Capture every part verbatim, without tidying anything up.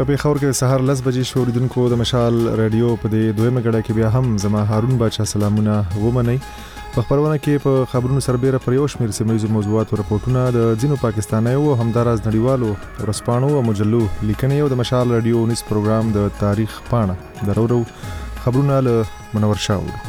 پیښور کې سهار لس بجې شو. اوریدونکو د مشال رادیو په دې دویمه غړه کې بیا هم زما هارون بادشاه سلامونه ومنئ. په خبرونه کې په خبرونو سربېره پر یو شمېر سیمه ییزو موضوعاتو رپورټونه د ځینو پاکستانیو او همداراز نړیوالو ورځپاڼو او مجلو لیکنې او د مشال رادیو نیوز پروګرام د تاریخ پاڼه درورو خبرونه له منور شاه.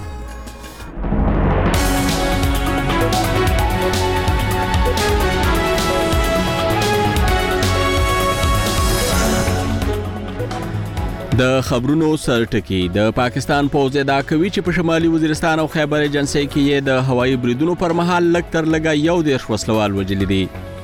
د خبرونو سرټکی د پاکستان پوځ ادعا کوي چې په شمالي وزیرستان او خیبر ایجنسي کې یې د هوایي بریدونو پر مهال لږ تر لږه یو دېرش وسلوال وژلي دي.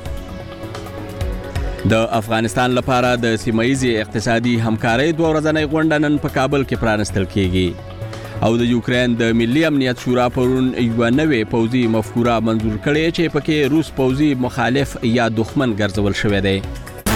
د افغانستان لپاره د سیمه ییزې اقتصادي همکارۍ دوه ورځنۍ غونډه نن په کابل کې پرانستل کیږي او د یوکرين د ملي امنیت شورا پرون یو نوې پوځي مفکوره منظور کړې چې پکې روس پوځي مخالف یا دښمن ګرځول شوی دی.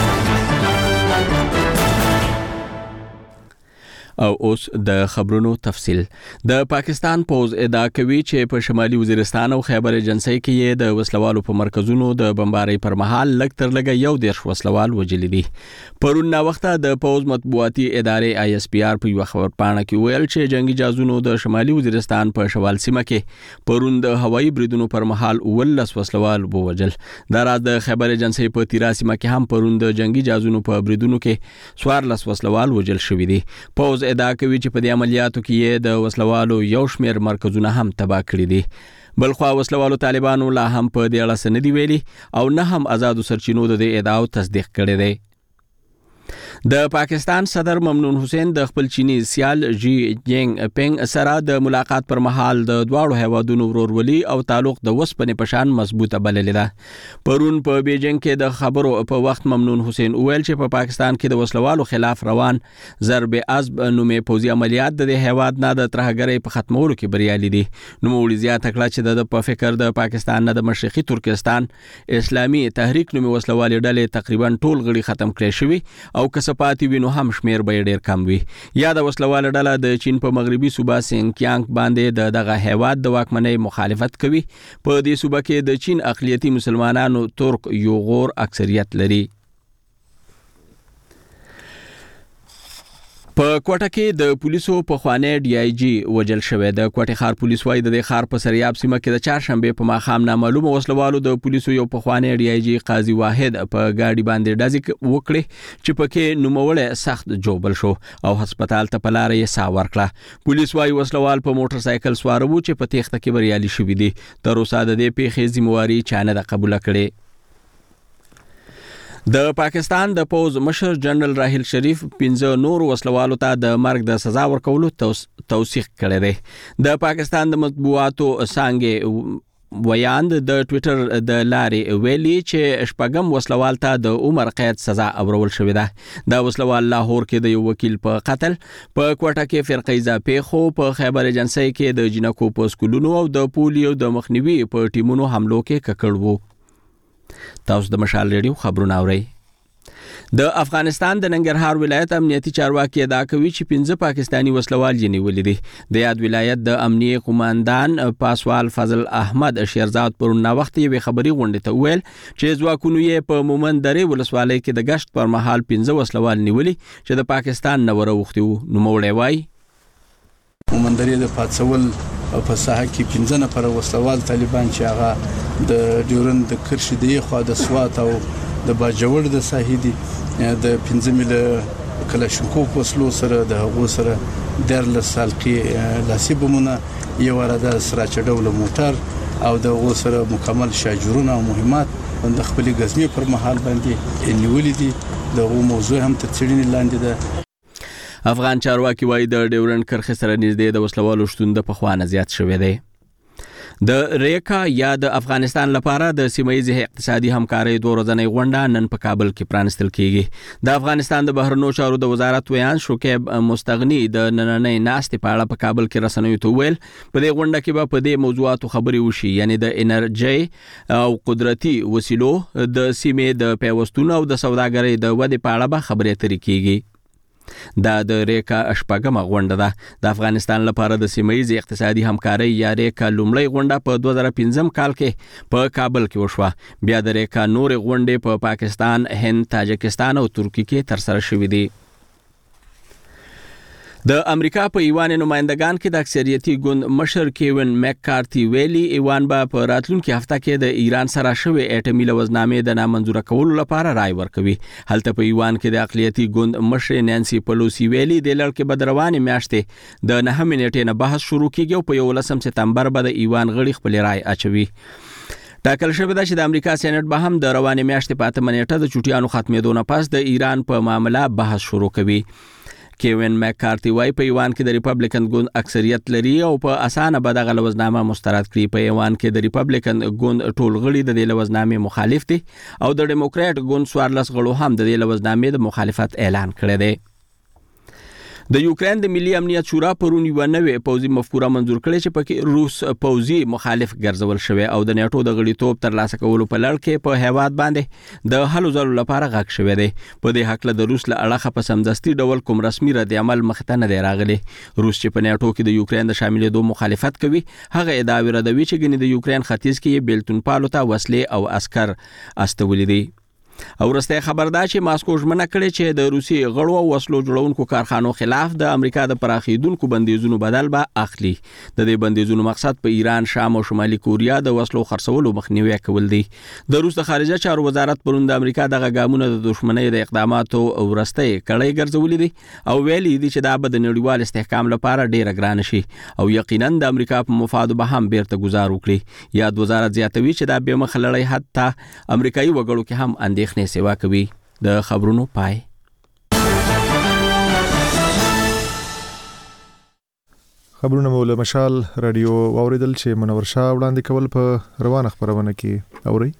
او اوس د خبرونو تفصیل. د پاکستان پوز ادعا کوي چې په شمالي وزیرستان او خیبر ایجنسي کې یې د وسلوالو په مرکزونو د بمبارۍ پر مهال لږ تر لږه یو دېرش وسلوال وژلي دي. پرون نا وخته د پوز مطبوعاتي ادارې آی اس پی آر په یو خبرپاڼه کې ویل چې جنگي جازونو د شمالي وزیرستان په شمال سیمه کې پرون د هوایي بریدونو پر مهال ولس وسلوال ووژل. دا راز د خیبر ایجنسي په تیرا سیمه کې هم پرون د جنگي جازونو په بریدونو کې څوارلس وسلوال وژل شوي دي. پوز ادعا کوي چې په دې عملیاتو کې یې د وسلوالو یو شمېر مرکزونه هم تباه کړي دي. بلخوا وسلوالو طالبانو لا هم په دې اړه څه نه دي ویلي او نه هم آزادو سرچینو د دې ادعاو تصدیق کړی دی. د پاکستان صدر ممنون حسین د خپل چینی سیال جی جینګ پنګ سره د ملاقات پر مهال د دواړو هیوادونو ورورولي او تعلق د وسپنې په شان مضبوطه بللې ده. پرون په بیجینګ کې د خبرو په وخت ممنون حسین ویل چې په پاکستان کې د وسلوالو خلاف روان ضرب عزب نومې پوځي عملیات د هیواد نه د ترهګرۍ په ختمولو کې بریالي دي. نوموړي زیاته کړه چې د په فکر د پاکستان نه د مشرقي ترکستان اسلامي تحریک نومې وسلوالي ډلې تقریبا ټول غړي ختم کړي شوي او کسپاتی وینو هم شمیر به ډیر کم وي. یا د وسلواله ډله د چین په مغربي صوبه سینکیانګ باندې د دغه هیواد د واکمنۍ مخالفت کوي. په دې صوبه کې د چین اقلیتي مسلمانانو ترک یوغور اکثریت لري. په کوټه کې د پولیسو په خوانې ډي آی جی وجل شوی. د کوټه خار پولیس وايي د خار په سریاب سیمه کې د چهارشنبه په ماښام نامعلومه وسلوالو د پولیسو یو په خوانې ډي آی جی قاضي واحد په گاډي باندې ډزې وکړې چې پکې نوموړی سخت جوبل شو او هسپتال ته په لار یې ساه ورکړه. پولیس وايي وسلوال په موټر سایکل سوار وو چې په تېښته کې بریالي شوي دي. تر اوسه د دې پیښې ذمہواري چا نه ده قبوله کړې. د پاکستان د پوز مشر جنرال راحیل شریف پنځه نور وسلوالو ته د مرګ د سزا ورکولو توثیق کړی دی. د پاکستان د مطبوعاتو څانګې ویاند د ټوئیټر د لارې ویلي چې شپږم وسلوال ته د عمر قید سزا اورول شوې ده. دا وسلوال لاهور کې د یو وکیل په قتل، په کوټه کې فرقې ځاپې خو په خیبر ایجنسي کې د جنکو په سکولونو او د پولیو د مخنیوي په ټیمونو حملو کې ککړ وو. تاسو د مشال ریډیو خبرونه اورئ. د افغانستان د ننګرهار ولایت امنیتي چارواکي ادعا کوي چې پنځه پاکستانی وسلوال یې نیولي دي. د یاد ولایت د امنیه قوماندان پاسوال فضل احمد شیرزاد پرون نا وخت یې خبري غونډه ته ویل چې ځواکونو یې په مومن درې ولسوالۍ کې د گشت پر مهال پنځه وسلوال نیولي چې د پاکستان نه وروختي وو. نوموړی وایي مومن درې د پاتسول او په ساحه کې پنځه نفر وسلوال طالبان چې هغه د ډیورن د کرشي دی خو د سوات او د باجوړ د ساحې دي د پنځه مل کلاشینکوف وسلو سره د هغو سره درل سالقي لاسي بمونه یو راده سراچ ډول موټر او د هغو سره مکمل شاجورونه او مهمات د خپل غزمي پر مهال باندې نیولې دي. د هغو موضوع هم تر څېړنې لاندې ده. افغان چارواکي وایي د ډیورن کرښې سره نږدې د وسلوالو شتون د پخوانه زیات شوی دی. د ریکا یا د افغانستان لپاره د سیمه ییزې اقتصادي همکارۍ دوه ورځنۍ غونډه نن په کابل کې پرانستل کیږي. د افغانستان د بهرنیو چارو د وزارت ویان شوکیب مستغنی د نننۍ ناستې په اړه په کابل کې رسنیو ته ویل په دې غونډه کې به په دې موضوعاتو خبرې وشي، یعنی د انرژي او قدرتي وسیلو د سیمې د پیوستون او د سوداګرۍ د ودې په اړه به خبرې اترې کیږي. دا د ریکا شپږمه غونډه ده. د افغانستان لپاره د سیمه ییزې اقتصادي همکارۍ یا ریکا لومړۍ غونډه په دوه زره پنځم کال کې په کابل کې وشوه. بیا د ریکا نورې غونډې په پاکستان، هند، تاجکستان او ترکیه کې ترسره شوې دي. د امریکا په ایوان نمائندگان کې د اکثریتي ګوند مشر کیوین مککارتي ویلي ایوان به په راتلونکي هفته کې د ایران سره شوی اټومي لوزنامې د نامنظور کولو لپاره رائے ورکوي. هلته په ایوان کې د اقلیتي ګوند مشر نانسي پلوسی ویلي د لړ کې بدروانې میاشتې د نهم نیټې نه بحث شروع کیږي او په یولسم سپتمبر به د ایوان غړي خپل رائے اچوي. ټاکل شوی دی چې د امریکا سېنات به هم د روانې میاشتې په اتمه نیټه د چوټیانو ختمېدو نه پس د ایران په معاملې بحث شروع کوي. کیوین مککارتي وايي په ایوان کې د ریپبلیکن ګوند اکثریت لري او په اسانه به دغه لوزنامه مسترد کړي. په ایوان کې د ریپبلیکن ګوند ټول غړي د دې لوزنامې مخالف دي او د ډیموکرات ګوند څوارلس غړو هم د دې لوزنامې د مخالفت اعلان کړی دی. د یوکرين د ملي امنیت شورا پرون یو نوې پوځي مفکوره منزور کړې چې پکې روس پوځي مخالف ګرځول شوی او د نیټو د غړیتوب تر لاسه کولو په لړ کې په هیواد باندې د هلو ځلو لپاره غږ شوی دی. په دې حق له د روس له اړخه په سمدستي ډول کوم رسمي رد عمل مخته نه دی راغلی. روس چې په نیټو کې د یوکرين د شاملېدو مخالفت کوي هغه ادعا ردوي چې ګنې د یوکرين ختیځ کې بیلتون پالو ته وسلې او عسكر استولې دي. او ورسته خبردار چې ماسکو ژمنه کړې چې د روسي غړو او وسلو جوړونکو کارخانو خلاف د امریکا د پراخیدونکو بندیزونو بدل به اخلي. د دې بندیزونو مقصد په ایران، شام او شمالي کوریا د وسلو خرڅولو مخنیوي کول دي. د روس د خارجه چارو وزارت پرون د امریکا دغه ګامونه د دښمنۍ د اقداماتو ورسته کړي ګرځولې دي او ویلي دي چې دا به د نړیوال استحکام لپاره ډیره ګران شي او یقینا د امریکا په مفادو به هم بیرته گزار وکړي. یاد وزارت زیاتوي چې دا به مخلړی حتی امریکایي وګړو کې هم اندېښنه نه سیوا کوي. د خبرونو پای. خبرونه مو له مشال رادیو واوریدل چې منور شاه وړاندې کول په روانه خبرونه کې اوري.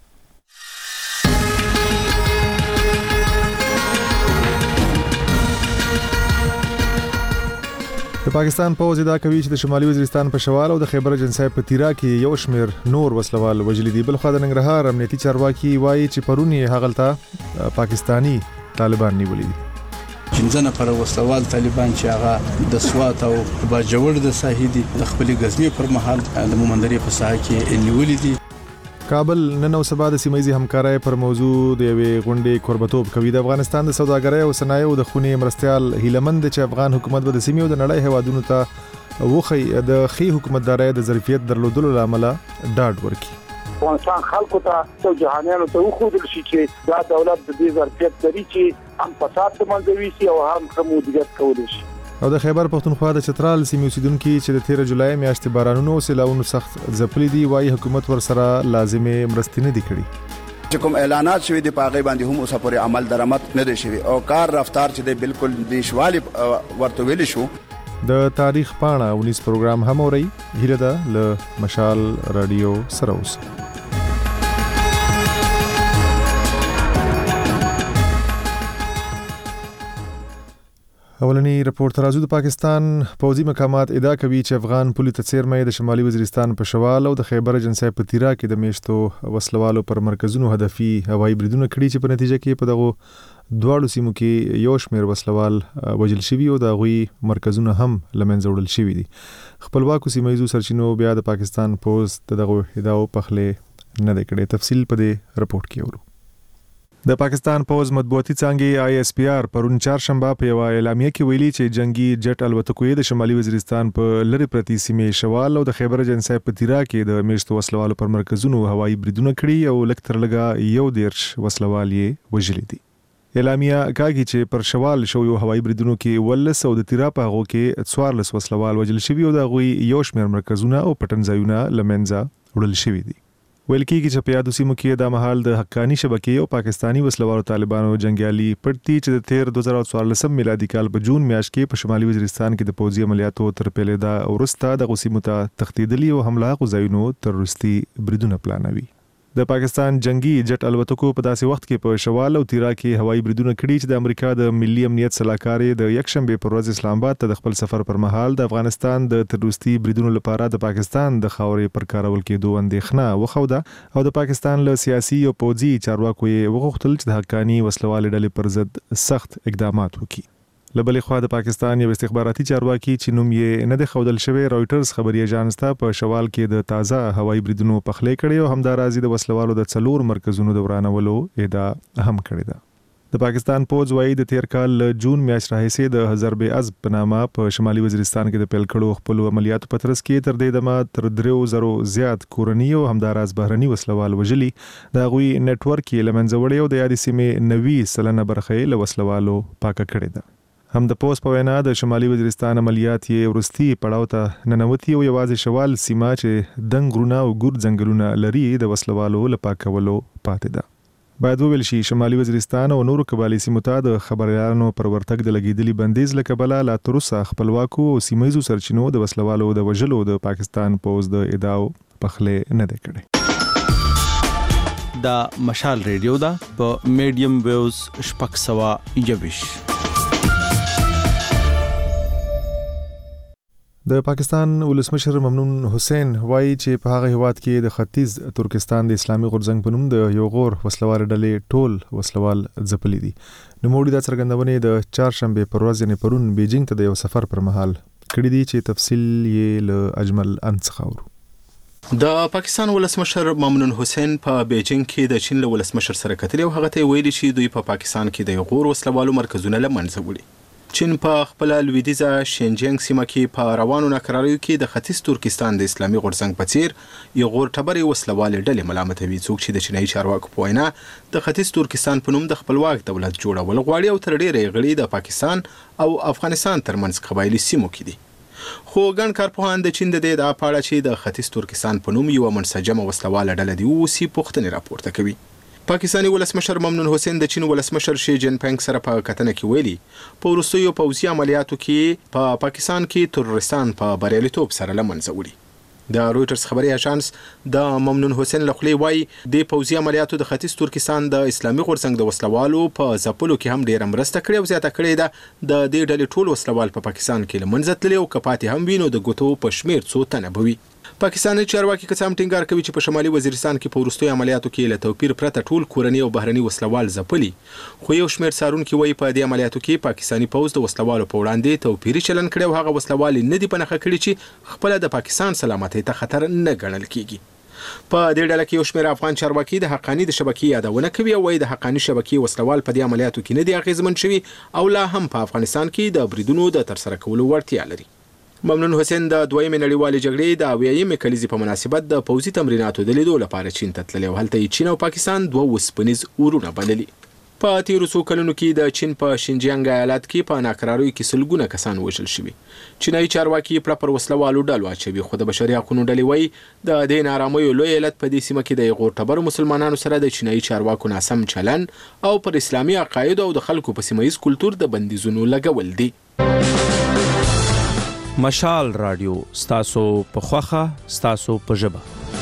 د پاکستان پوځ ادعا کوي چې د شمالي وزیرستان په شمال او د خیبر جنسای په تیرا کې یو شمیر نور وسلوال وژلي دي. بل خو د ننګرهار امنیتي چارواکي وایي چې پرونی هغلته پاکستانی طالبان نیولي دي. پنځه نفر وسلوال طالبان چې هغه د سوات او باجوړ د ساحې دي د خپل غزنی پر مهال د مومندري په ساحه کې نیولي دي. کابل نن او سبا د سیمایي همکارۍ پر موضوع د یوې غونډې کوربتوب کوي. د افغانستان د سوداګرۍ او صنایعو د خونې مرستيال هیلمند چې افغان حکومت به د سیمې او د نړۍ هوادونو ته وخی د خي حکومتدارۍ د ظرفیت درلودلو لامل ډاډ ورکړي. افغانستان خلکو ته او جهانیانو ته وښودل شي چې دا دولت د دې ظرفیت لري چې هم فساد د منځوي سي او هم خمودیت کولی شي. او د خیبر پختونخوا د چترال سیمې اوسیدونکو چې د تیر جولای میاشتې بارانونو او سیلاونو سخت ځپلي دي وايي حکومت ور سره لازمه مرستې نه دي کړې. چې کوم اعلانات شوي دي په هغه باندې هم اوسه پورې عمل درآمد نه دي شوی او کار رفتار چې دی بالکل نشوالي ورته ویل شو. د تاریخ پاڼه اونیس پروګرام هم اوري. هیله ده له مشال رادیو سره اوسئ. اولنی رپورت راځو. د پاکستان پوځي مقامات ادعا کوي چې افغان پولیس تڅیرمې د شمالي وزیرستان په شمال او د خیبر جنسای په تیرا کې د میشتو وسلوالو پر مرکزونو هدفي هوایي بریدونه کړي چې په نتیجه کې په دغه دواړو سیمو کې یو شمیر وسلوال وژل شوي او د غوي مرکزونه هم لمنځه وړل شوي دي. خپلواکو سیمایي سرچینو بیا د پاکستان پوز دغه ادعاو په خله نه د کړي. تفصیل په دې رپورت کې ورو. د پاکستان پوز مطبوعاتي څانګې آی اس پی آر پرون چهارشنبه په یو اعلامیه کې ویلي چې جنگي جټ الوتکو د شمالي وزیرستان په لری پرتی سیمې شوال او د خیبر جنسای په تیرا کې د میشتو وسلوالو پر مرکزونو هوایي بریدونه کړي او لکتر لګا یو دیرش وسلوال یې وژلي دي. اعلامیه کاږي چې پر شوال شو یو هوایي بریدونو کې ولس او د تیرا په هغو کې څوارلس وسلوال وژل شوي او د غوي یو شمیر مرکزونه او پټنځایونه لمنځه وړل شوي دي. ویل کېږي چې په یادو سیمو کې د مهال د حقانی شبکې او پاکستانی وسلوالو طالبانو جنگیالي پټي چې د تیر دوه زره څوارلس میلادي کال په جون میاشت کې په شمالي وزیرستان کې د پوځي عملیاتو تر پیلېدا ورسته د غسیمو ته تخدیدلی او حمله غوځایونو تروریستي بریدونه پلانوي. د پاکستان جنگي جټ الوتکو په داسې وخت کې په شوال او تیرا کې هوایي بریدونه کړي چې د امریکا د ملي امنیت صلاحکار د یکشنبه پر ورځ اسلام آباد ته د خپل سفر پر مهال د افغانستان د تروریستي بریدونو لپاره د پاکستان د خاورې پر کارول کېدو اندېښنه وخوده او د پاکستان له سیاسي او پوځي چارواکو یې وغوښتل چې د حقانی وسلوال ډلې پر ضد سخت اقدامات وکړي. لبلې خوا د پاکستان یو استخباراتي چارواکي چې نوم یې نه د خودل شوی رويټرز خبري اژانس ته په شوال کې د تازه هوایي بریدونو په خله کړي او همدارازي د وسلوالو د څلور مرکزونو دورانولو ادعا هم کړې ده. د پاکستان پوز وایي د تیر کال جون میاشت راهیسې د حزب عزب په نامه په شمالي وزیرستان کې د پیل کړو خپل عملیاتو په ترڅ کې تر دې دمه تر درو زرو زیات کورنۍ او همداراز بهرني وسلوال وژلي د غوي نت ورک یې لمنځه وړي او د یادې سیمې نوي سلنه برخه له وسلوالو پاکه کړې ده. هم د پوز په وینا د شمالي وزیرستان عملیات یې ورستي پړاو ته ننوتي او یوازې شوال سیمه چې دنګ غرونه او ګور ځنګلونه لري د وسلوالو له پاکولو پاتې ده. باید وویل شي شمالي وزیرستان او نورو قبایلي سیمو ته د خبريالانو پر ورتګ د لګیدلي بندیز له کبله لا تر اوسه خپلواکو او سیمایي سرچینو د وسلوالو د وژلو د پاکستان پوز د ادعاو پخله نه ده کړې. دا مشال ریډیو دا په میډیم ویوز شپږ سوه یویش. د پاکستان ولسمشر ممنون حسین وایي چې په هغه هیواد کې د ختیځ ترکستان د اسلامي غورځنګ په نوم د یو غور وسلوال ډلې ټول وسلوال ځپلي دي. نوموړي دا څرګندونه د چهارشنبه پر ورځ یعنې پرون بیجینګ ته د یو سفر پر مهال کړی دي چې تفصیل یې له اجمل انڅخه اورو. د پاکستان ولسمشر ممنون حسین په بیجینګ کې د چین له ولسمشر سره کتلې او هغه ته ویلي چې دوی په پاکستان کې د غور وسلوالو مرکزونه لمنځه وړي. چین په خپل لویدیزه شینجینګ سیمه کې په روانو ناکراریو کې د ختیځ ترکستان د اسلامي غورځنګ په څیر یو غور ټبرې وسلوالې ډلې ملامتوي څوک چې د چینایي چارواکو په وینا د ختیځ ترکستان په نوم د خپلواک دولت جوړول غواړي او تر ډیره غړي د پاکستان او افغانستان ترمنځ قبایلی سیمو کې دي. خو ګڼ کارپوهان د چین د دې د اپاړه چې د ختیځ ترکستان په نوم یو منسجمه وسلواله ډله دی اوسې پوښتنې راپورته کوي. پاکستاني ولسمشر ممنون حسین د چین ولسمشر شي جن پنګ سره په کتنه کې ویلي په وروستیو پوځي عملیاتو کې په پا پاکستان کې تروریستان په بریالیتوب سره لمنځه وړي. د رويټرز خبري اژانس د ممنون حسین لخوا وایي د پوځي عملیاتو د ختیځ ترکستان د اسلامي غورځنګ د وسلوالو په ځپلو کې هم ډېر مرسته کړې او زیاته کړې ده. د دې ډلې ټول وسلوال په پا پاکستان کې لمنځه تللي او کپاتې هم وینو د ګوتو په شمیر څو تنه بوي. پاکستاني چارواکي قسم ټینګار کوي چې په شمالي وزیرستان کې په وروستیو عملیاتو کې له توپیر پرته ټول کورنۍ او بهرني وسلوال ځپلي. خو یو شمیر څارونکي وایي په دې عملیاتو کې پاکستاني پوځ د وسلوالو په وړاندې توپیري چلن کړی او هغه وسلوال نه دي پنهخه کړي چې خپل د پاکستان سلامتۍ ته خطر نه ګڼل کیږي. په دې ډله کې یو شمیر افغان چارواکي د حقانی د شبکې یادونه کوي او وايي د حقانی شبکې وسلوال په دې عملیاتو کې نه دي اغیزمن شوي او لا هم په افغانستان کې د بریدونو د ترسره کولو وړتیا لري. ممنون حسین د دویمې نړیوالې جګړې د اویایمې کلیزې په مناسبت د پوځي تمریناتو د لیدو لپاره چین ته تللی او هلته یې چین او پاکستان دوه وسپنیز اورونه بللي. په تیرو څو کلونو کې د چین په شینجیانګ ایالت کې په ناکراریو کې سلګونه کسان وژل شوي. چینایي چارواکي پړه پر وسلوالو ډلو اچوي خو د بشري حقوقو ډلې وایي د دې ناارامیو لوی علت په دې سیمه کې د غور ټبر مسلمانانو سره د چینایي چارواکو ناسم چلن او پر اسلامي عقاید او د خلکو په سیمایي کلتور د بندیزونو لګول دي. مشال رادیو ستاسو په خوخه ستاسو په ژبه.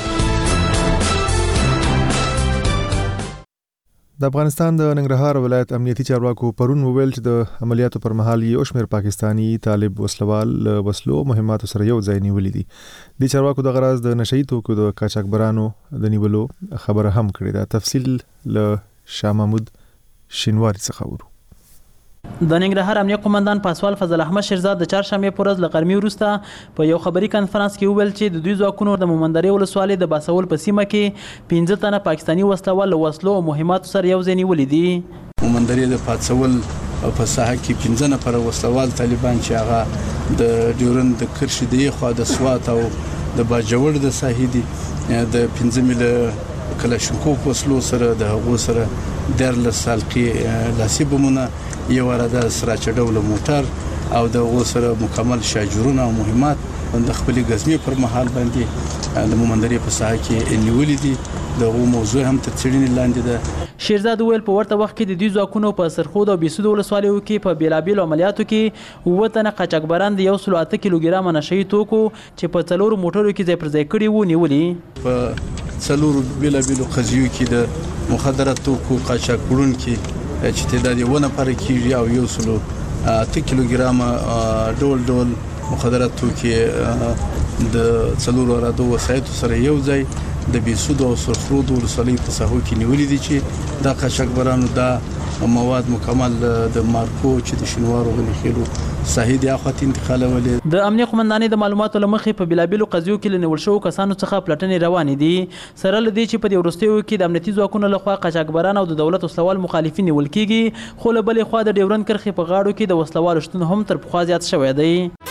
د افغانستان د ننګرهار ولایت امنیتي چارواکو پرون وویل چې د عملیاتو پر مهال یو شمېر پاکستانی طالب وسلوال وسلو مهماتو سره یو ځای نیولي دي. د چارواکو د غرض د نشئی توکو د قاچاقبرانو د نیولو خبره هم کړې ده. تفصیل له شاه محمود شینواری څخه ورو. د ننګرهار امنیه قومندان پاسوال فضل احمد شیرزاد د چهارشنبه پر ورځ له غرمې وروسته په یو خبري کانفرنس کې وویل چې د دوی ځواکونو د مومندرې ولسوالۍ د باسول په سیمه کې پنځه تنه پاکستاني وسلوال له وسلو او مهماتو سره یو ځای نیولي دي. مومندرې د پاتسول په ساحه کې پنځه نفره وسلوال طالبان چې هغه د ډیورند د کرشي دی خو د سوات او د باجوړ د ساحې دي د پنځه مل کلاشینکوف وسلو سره د هغو سره درل سالقي لاسي بمونه یو راده سراچ ډول موټر او د هغو سره مکمل شاجورونه او مهمات د خپل غزمې پر مهال باندې د مومندرې په ساحه کې نیولې دي. دغه موضوع هم تر څېړنې لاندې ده. شیرزاد ویل په ورته وخت کې د دوی ځواکونو په سرخود او بیسود ولسوالیو کې په بیلابیلو عملیاتو کې اووه تنه قاچاقبران د یو سل اته کیلوګرامه نشهیي توکو چې په څلورو موټرو کې ځای پر ځای کړي وو نیولي. په څلورو بیلابیلو قضیو کې د مخدرات توکو قاچاق وړونکي چې تعداد یې اووه نفره کېږي او یو سل اته کیلوګرامه ډول ډول مخدرات توکي د څلورو رادو وسایطو سره یو ځای د بیسود او سرخرود ولسوالۍ په ساحو کې نیولې دي چې دا قاچاقبرانو دا مواد مکمل د مارکو چې د شینوارو غلي خېلو ساحې د اخوات انتقالولې. د امنیه قومندانۍ د معلوماتو لمخې په بلابلو قضیو کې لنیول شوو کسانو څخه پلټنې روانې دي، سره له دې چې په دې وروستیو کې د امنیتي ځواکونو لخوا قاچاقبران او د دولت وسلوال مخالفین نیول کیږي، خو له بلې خوا د ډیورند کرښې په غاړو کې د وسلوالو شتون هم تر پخوا زیات شوی دی.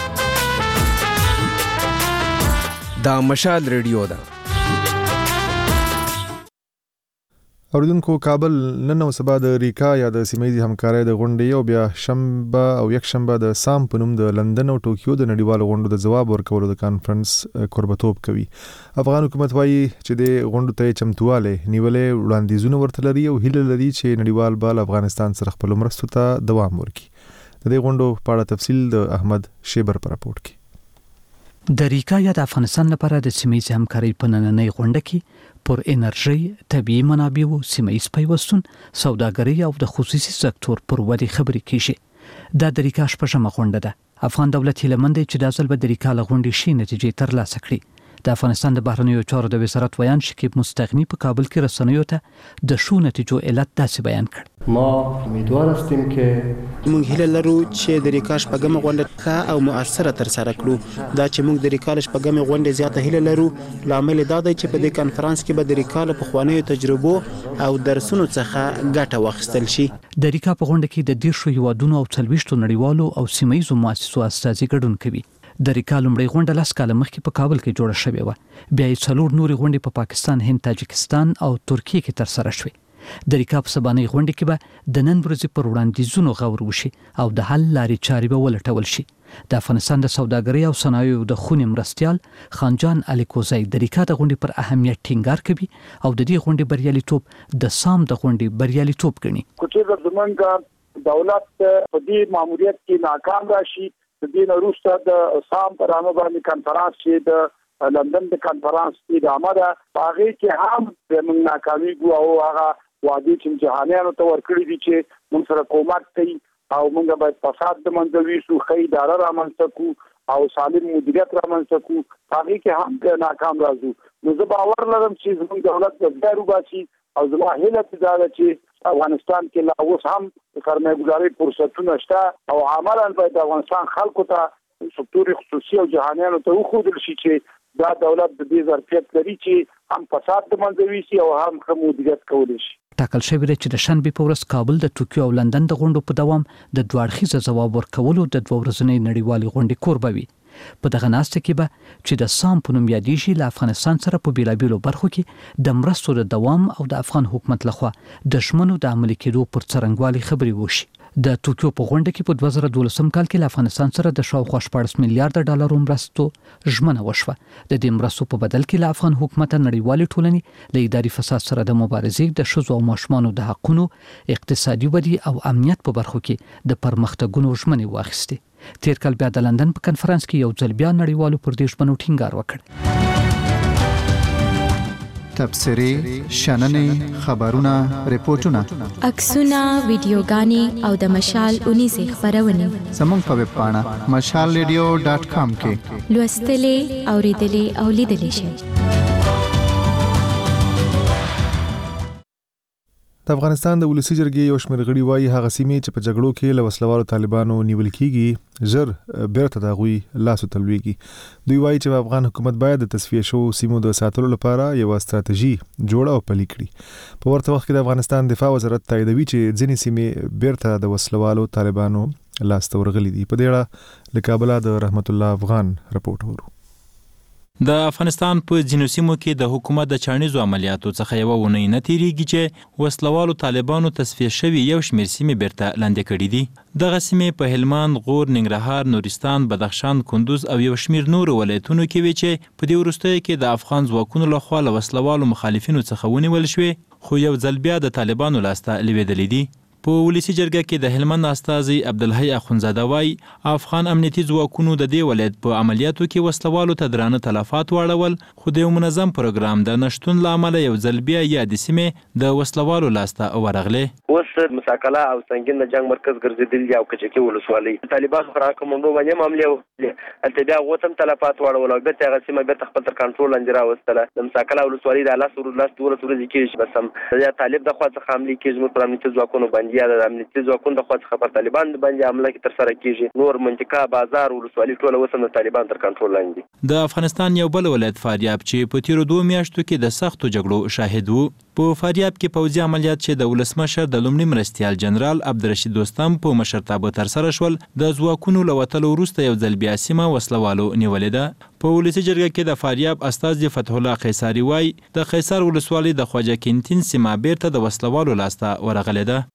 دا مشال ریډیو ده. اوریدونکو، کابل نن او سبا د ریکا یا د سیمایي همکارۍ د غونډې او بیا شنبه او یک شنبه د سام په نوم د لندن او ټوکیو د نړیوالو غونډو د جواب ورکولو د کانفرنس کوربتوب کوي. افغان حکومت وایي چې د غونډو ته چمتواله نیولې وړاندیزونه ورته لري او هیله لري چې نړیوال بال افغانستان سره خپل مرستو ته دوام ورکړي. د دې غونډو په اړه تفصیل د احمد شیبر پر راپورټ کې. د ریکا یا د افغانستان لپاره د سیمایي همکارۍ په نننۍ غونډه کې پر انرژي، طبيعي منابعو، سیمایي پیوستون، سوداګري او د خصوصي سکتور پر ودې خبرې کیږي. دا د ریکا شپږمه غونډه ده. افغان دولت هیله مند چې د ځل به د ریکا له غونډې شي نتیجې ترلاسه کړي. د افغانستان د بهرنیو چارو د وزارت ویان شکیب مستغنی په کابل کې رسنیو ته د شو نتیجو علت داسې بیان کړ. ما امیدوار هستیم که موږ هیله لرو چې د ریکا شپږمه غونډه ښه او مؤثره ترسره کړو. دا چې موږ د ریکا شپږمه غونډه زیاته هیله لرو لامل دا دی چې په دې کانفرنس کې به د ریکا له پخوانیو تجربو او درسونو څخه ګټه واخیستل شي. د ریکا په غونډه کې د دیرشو هیوادونو او څلوېښتو نړیوالو او سیمایي مؤسسو استازي ګډون کوي. د ریکا لومړی غونډه لاس کاله مخکې په کابل کې جوړه شوې وه، بیا یې څلور نورې غونډې په پاکستان، هند، تاجکستان او ترکیه کې ترسره شوې. د ریکا په سبانۍ غونډه کې به د نن ورځې پر وړاندیزونو غور وشي او د حل لارې چارې به ولټول شي. د افغانستان د سوداګرۍ او صنایعو د خونې مرستیال خانجان الیکوزی د ریکا د غونډې پر اهمیت ټینګار کوي او د دې غونډې بریالیتوب د سام د غونډې بریالیتوب ګڼي. کوچې زمونږ دولت په دې ماموریت کې ناکام راشي، د دې وروسته د سام پر نامه باندې کانفرنس چې د لندن د کانفرنس ادامه ده، هغه کې هم د موږ ناکامي ګو او هغه وادي چې جهانیانو ته ورکړي دي چې موږ سره کومک کوي او موږ باید فساد د منځوي سو خې اداره رامنځته کو او سالم مدیریت رامنځته کو، هغه کې هم ناکام راځو. نو زه باور لرم چې زموږ دولت د ځای باسي او زما هیله ده چې افغانستان کې لا اوس هم سرمایه‌ګذاري فرصتونه شته او عملاً باید افغانستان خلکو ته سکتور خصوصي او جهانیانو ته وښودل شي چې دا دولت د دې ظرفیت لري چې هم فساد د منځوي سي او هم ښه مدیریت کولی شي. ټاکل شوی دی چې د شنبې په ورځ کابل د ټوکیو او لندن د غونډو په دوام د دوه اړخیزه ځواب ورکولو د دوه ورځنۍ نړیوالې غونډې کوربه وي. په دغه ناسته کې به چې د سام په نوم یادېږي له افغانستان سره په بیلابیلو برخو کې د مرستو د دوام او د افغان حکومت لخوا د ژمنو د عملي کېدو پر څرنګوالي خبرې وشي. د ټوکیو په غونډه کې په دوه زره دولسم کال کې له افغانستان سره د شاوخوا شپاړس میلیارډ ډالرو مرستو ژمنه وشوه. د دې مرستو په بدل کې له افغان حکومت نړیوالې ټولنې له اداري فساد سره د مبارزې، د ښځو او ماشومانو د حقونو، اقتصادي ودې او امنیت په برخو کې د پرمختګونو ژمنې واخیستې. تیر کال بیا د لندن په کنفرانس کې یو ځل بیا نړیوالو پر دې ژمنو ټینګار وکړ. تبصرې، شننې، خبرونه، ریپورتونه، عکسونه، ویډیوګانې او د مشال اونیزې خبرونه زموږ په ویب پاڼه مشال ریډیو ډاټ کام کې لوستلې، اوریدلې او لیدلې شئ. د افغانستان د ولسی جرګې یو شمېر غړي وایي هغه سیمې چې په جګړو کې له وسلوالو طالبانو نیول کیږي ژر بیرته د هغوی لاسو ته لویږي. دوی وایي چې افغان حکومت باید د تصفیه شوو سیمو د ساتلو لپاره یوه ستراتیژي جوړه او پلي کړي. په ورته وخت کې د افغانستان دفاع وزارت تاییدوي چې ځینې سیمې بیرته د وسلوالو طالبانو لاسته ورغلي دي. په دې اړه له کابل د رحمت الله افغان رپورټ ورو. د افغانستان په ځینو سیمو کې د حکومت د چاڼیزو عملیاتو څخه یوه اونۍ نه تیریږي چې وسلوالو طالبانو تصفیه شوي یو شمېر سیمې بیرته لاندې کړي دي. دغه سیمې په هلمند، غور، ننګرهار، نورستان، بدخشان، کندوز او یو شمېر نورو ولایتونو کې وي چې په دې وروستیو کې د افغان ځواکونو لخوا له وسلوالو مخالفینو څخه ونیول شوې، خو یو ځل بیا د طالبانو لاسته لوېدلې دي. په ولسی جرګه کې د هلمند استازي عبدالحی اخونزاده وایي افغان امنیتي ځواکونو د دې ولایت په عملیاتو کې وسلوالو ته درانه تلفات واړول، خو د یو منظم پروګرام د نشتون له امله یو ځل بیا یادې سیمې د وسلوالو لاسته ورغلې. اوس مساکله او سنگین د جنگ مرکز ګرځېدلي او کچکي ولسوالۍ طالبانو پر حکومت باندې معاملې وکړې، هلته بیا غوتم تلفات واړول او بېرته هغه سیمه بېرته خپل تر کنټرول لاندې راوستله. د مساکله ولسوالۍ د لاس لاس دولس ورځې کېږي بس هم د طالب د خوا څخه حملې کېږي زموږ پر امنیتي ځواکونو باندې یا د امنیتي ځواکونو د خوا څخه پر طالبان باندې حمله کې تر سره کیږي. نور منطقه بازار ولسوالي ټول وسم د طالبان تر کنټرول لاندې. د افغانستان یو بل ولایت فاریاب چې په تیرو دوه میاشتو کې د سختو جګړو شاهد وو. په فاریاب کې پوځي عملیات چې د ولسمشر د لومړي مرستیال جنرال عبدالرشید دوستم په مشرتابه تر سره شول، د ځواکونو له وتلو وروسته یو ځل بیا سیمه وسلوالو نیولې ده. په ولسي جرګه کې د فاریاب استازي فتح الله قیصاري وایي د قیصر ولسوالۍ د خواجه کینتین سیمه بیرته د وسلوالو لاسته ورغلې ده.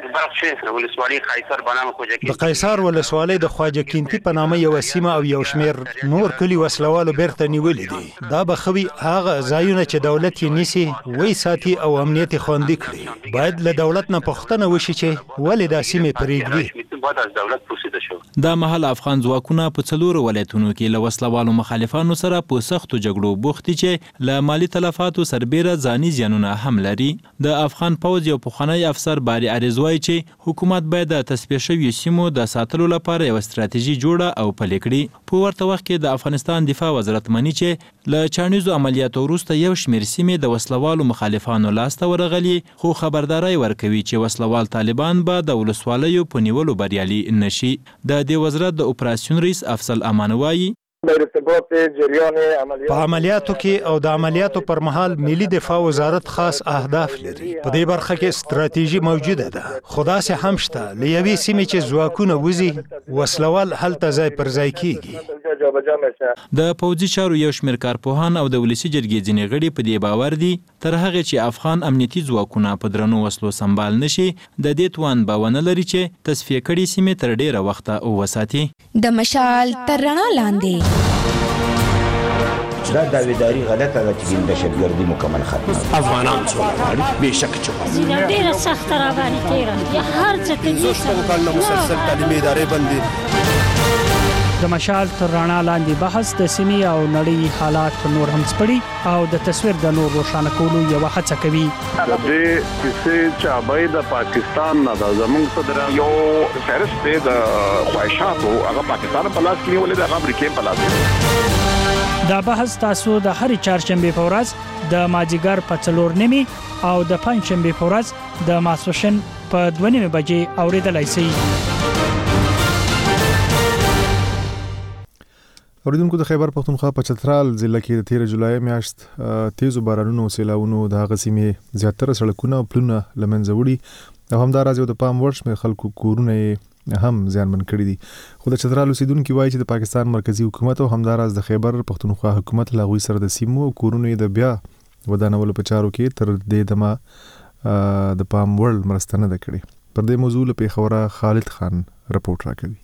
د قیصر ولسوالۍ د خواجه کینتی په نامه یو سیمه او یو شمیر نور کلی وسلوالو بیرته نیولې دي. دا به خوي هغه ځایونه چې دولت یې نیسي وای ساتي او امنیت خوندي کړي. باید له دولت نه پوښتنه وشي چې ولې دا سیمه پرېږدي. دا مهال افغان ځواکونه په څلورو ولایتونو کې له وسلوالو مخالفانو سره په سختو جګړو بوخت دي چې له مالی تلفاتو سربیره ځاني زیانونه هم لري. د افغان پوځ یو پخوانی افسر باری رضوای چې حکومت باید د تصفیه شویو سیمو د ساتلو لپاره یو ستراتیژي جوړه او پلي کړي. په ورته وخت کې د افغانستان دفاع وزارت مني چې له چانیزو عملیاتو وروسته یو شمېر سیمې د وسلوالو مخالفانو لاسته ورغلي، خو خبرداری ورکوي چې وسلوال طالبان به د ولسوالیو په نیولو بریالي نشي. د دې وزارت د اپراسیون رئیس افضل امان وایي په عملیاتو کې او د عملیاتو پر مهال ملي دفاع وزارت خاص اهداف لري. په دې برخه کې ستراتیژي موجوده ده. خدا سي هم شته له یوې سیمې چې ځواکونه وزي وسلوال هلته ځای پر ځای کیږي. د پوځي چارو یو شمېر کارپوهان او د ولسي جرګې ځینې غړي په دې باور دي تر هغه چې افغان امنیتي ځواکونه په درنو وسلو سمبال نشي د دې توان به ونه لري چې تصفیه کړي سیمې تر ډیره وخته وساتي. د مشال تر رڼا لاندې دا داویداری غلطه ده چې د دهشتګردي مکمل ختمه افغانان څومره به شک چې ډیره سخت را باندې تیرا یا هر څه ته دې څه کال مسلسل تعلیمي ادارې باندې د مشال تر رڼا لاندې بحث د سیمې او نړۍ حالات نور هم سپړي او د تصویر د نور روښانه کولو یو هڅه کوي. د دې کیسې چې باید د پاکستان نه د زمونږ صدر یو فهرست د خواهشاتو هغه پاکستان په لاس کې نیولې د امریکا په لاس کې. دا بحث تاسو د هر چهارشنبه په ورځ د مازیګر په څلور نیمي او د پنځشنبه په ورځ د ماسپښین په دوه نیمه بجې اوریدلای شئ. اوریدونکو د خیبر پختونخوا په چترال ضلع کې د تیر جولای میاشت تیزو بارانونو او سیلاوونو د هغه سیمې زیاتره سړکونه او پلونه له منځه وړي او همداراز یو د پام وړ شمېر خلکو کورونه هم زیانمن کړي دي. خو د چترال اوسیدونکو وایي چې د پاکستان مرکزی حکومت او همداراز د خیبر پختونخوا حکومت له هغوی سره د سیمو او کورونو د بیا ودانولو په چارو کې تر دې دمه د پام وړ مرسته نه ده کړې. پر دې موضوع له پیښوره خالد خان رپورټ راکوي.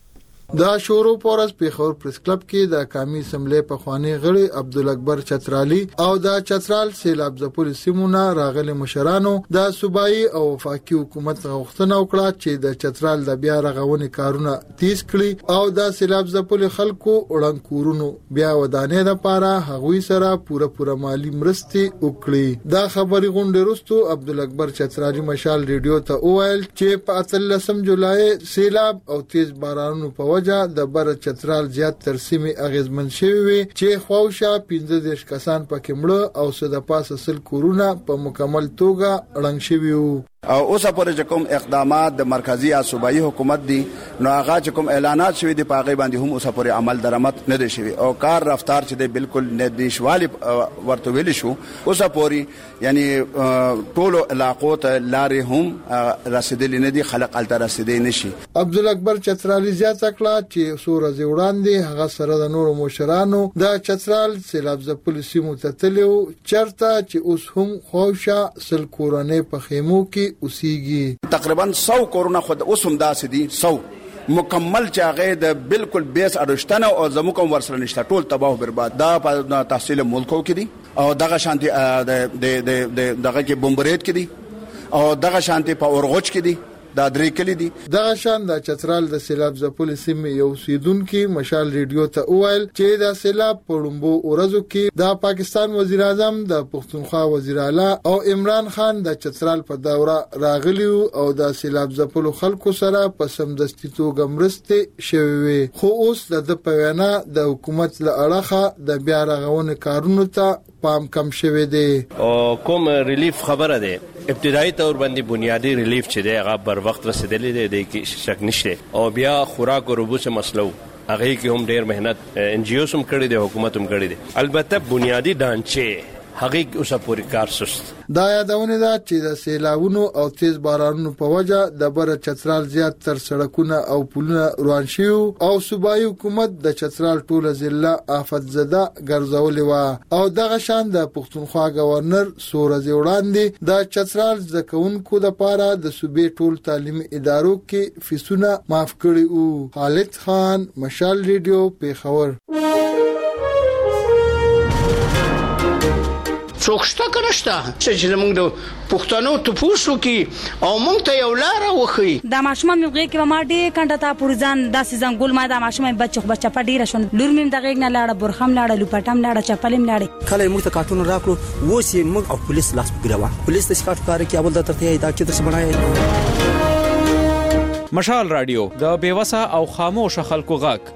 دا شورو پورس پیښور پریس کلب کې د قومي اسمبلی په خوانی غړي عبدالاکبر چترالی او د چترال سیلاب ځپل سیمونه راغلي مشرانو د صوبایي او وفاقي حکومت غوښتنه وکړه چې د چترال د بیا رغونې کارونه تیز کړي او د سیلاب ځپل خلکو وړاندې کورونو بیا ودانې لپاره هغوی سره پوره پوره مالی مرستې وکړي. دا خبري غونډه وروسته عبدالاکبر چترالی مشال ریډیو ته وویل چې په اتلسم جولای سیلاب او تیز بارانونو په د بر چترال زیات تر سیمې اغیزمن شوی وي چې خواوشا پنځه دېرش کسان پکې مړه او څه د پاسه سل کورونه په مکمل توګه ړنګ شوي وو. او اوس پورې کوم اقدامات د مرکزی یا صوبایي حکومت دي نو هغه کوم اعلانات شوي دي په هغه باندې هم اوس پورې عمل درآمد نه دي شوي او کار رفتار چې دی بالکل ندیشوالي ورته ویل شو. اوس پورې یعنی ټولو علاقو ته لارې هم رسیدلې نه دي، خلک الته رسیدي نشي. عبدالاکبر چترالی زیات کړه چې سور از وړاندې هغه سره د نورو مشرانو د چترال سیلاب ځپل سیمو ته تلو چرته چې اوس هم خوشا سل کورنۍ په خیمو کې اوسېږي. تقریبا سو کورونه خود اوس هم داسې دي سو مکمل چې هغه د بالکل بیس اړشتنه او زمو کوم ورسره نشته ټول تباہ او برباد. دا په تحصیل ملکو کې دي او دغه شانتي د د دغه کې بمبریت کې دي او دغه شانتي په اورغوچ کې دي دا درې کلی دي. دغه شان د چترال د سیلاب ځپل سیمې یو سیدونکو مشال ریډیو ته وویل چې د سیلاب په لومبو ورځو کې د پاکستان وزیر اعظم د پښتونخوا وزیر اعلی او عمران خان د چترال په دوره راغلی او د سیلاب ځپل خلکو سره په سمدستي توګه مرسته شوي وي. خو اوس د په وینا د حکومت له اړخه د بیا رغونې کارونو ته پام کم شوی دی او کوم ریلیف خبره ده ابتدایي تور باندې بنیادی ریلیف چې دی هغه بر وخت رسیدلی دی د کې شک نشته او بیا خوراک او ربو څه مسلو هغه کې هم ډیر مهنت ان جی او سم کړی دی حکومت هم کړی دی البته بنیادی ډانچه هغه اوسه پوری کار سست دا یادونه ده چې د سیلاوونو او تیز بارانونو په وجه د بره چترال زیات تر سړکونه او پلونه روان شي او صوبایي حکومت د چترال ټوله ضلع آفت زده ګرځولې و او دغه شان د پښتونخوا گورنر سورز وړاندې د چترال ځکهونکو لپاره د صوبې ټول تعلیمي ادارو کې فیسونه معاف کړي او خالد خان مشال ریډیو پیښور. څوکشته کنهشته چې موږ د پښتنو ته پوښتنه کی او موږ ته یو لار وخی د ماشوم مې غږی کې ما ډې کنده تا پورزان داسې زنګول ما د ماشوم بچو بچا په ډیره شون لور مې د غږ نه لاړه برخم لاړه لوپټم لاړه چپلم لاړه کله موږ ته کارټون راکړو و سي موږ او پولیس لاس ګروا پولیس د شکایت کار کې اول د ترته دا کې د سمړای مشال رادیو د بیوسا او خاموش خلکو غږ.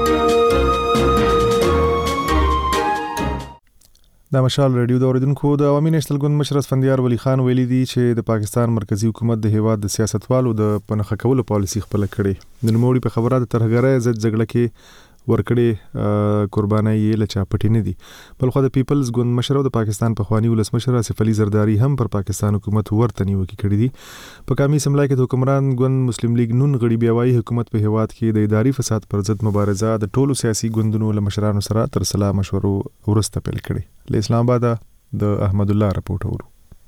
د مشال رادیو د اوریدونکو د عوامي نېشنل ګوند مشر اسفندیار ولی خان ویلي دی چې د پاکستان مرکزی حکومت د هیواد د سیاستوالو د پنخه کولو پالیسي خپل کړي د نوموړي په خبره د ترهګرۍ ضد جګړه کې ورکړې قرباني یې لچا پټی نه دي بلخو د پیپلز ګوند مشر او د پاکستان په خواني ولسمشر آصف علي زرداری هم پر پاکستان حکومت ورته نیوکې کړې دي په قومي اسمبلی کې د حکمران ګوند مسلم لیگ نون غړي بیا وايي حکومت په هیواد کې د اداري فساد پر ضد مبارزه د ټولو سیاسي ګوندونو له مشرانو سره تر سلا مشورو ورسته پیل کړي. له اسلام آباد د احمد الله رپورټ اورو.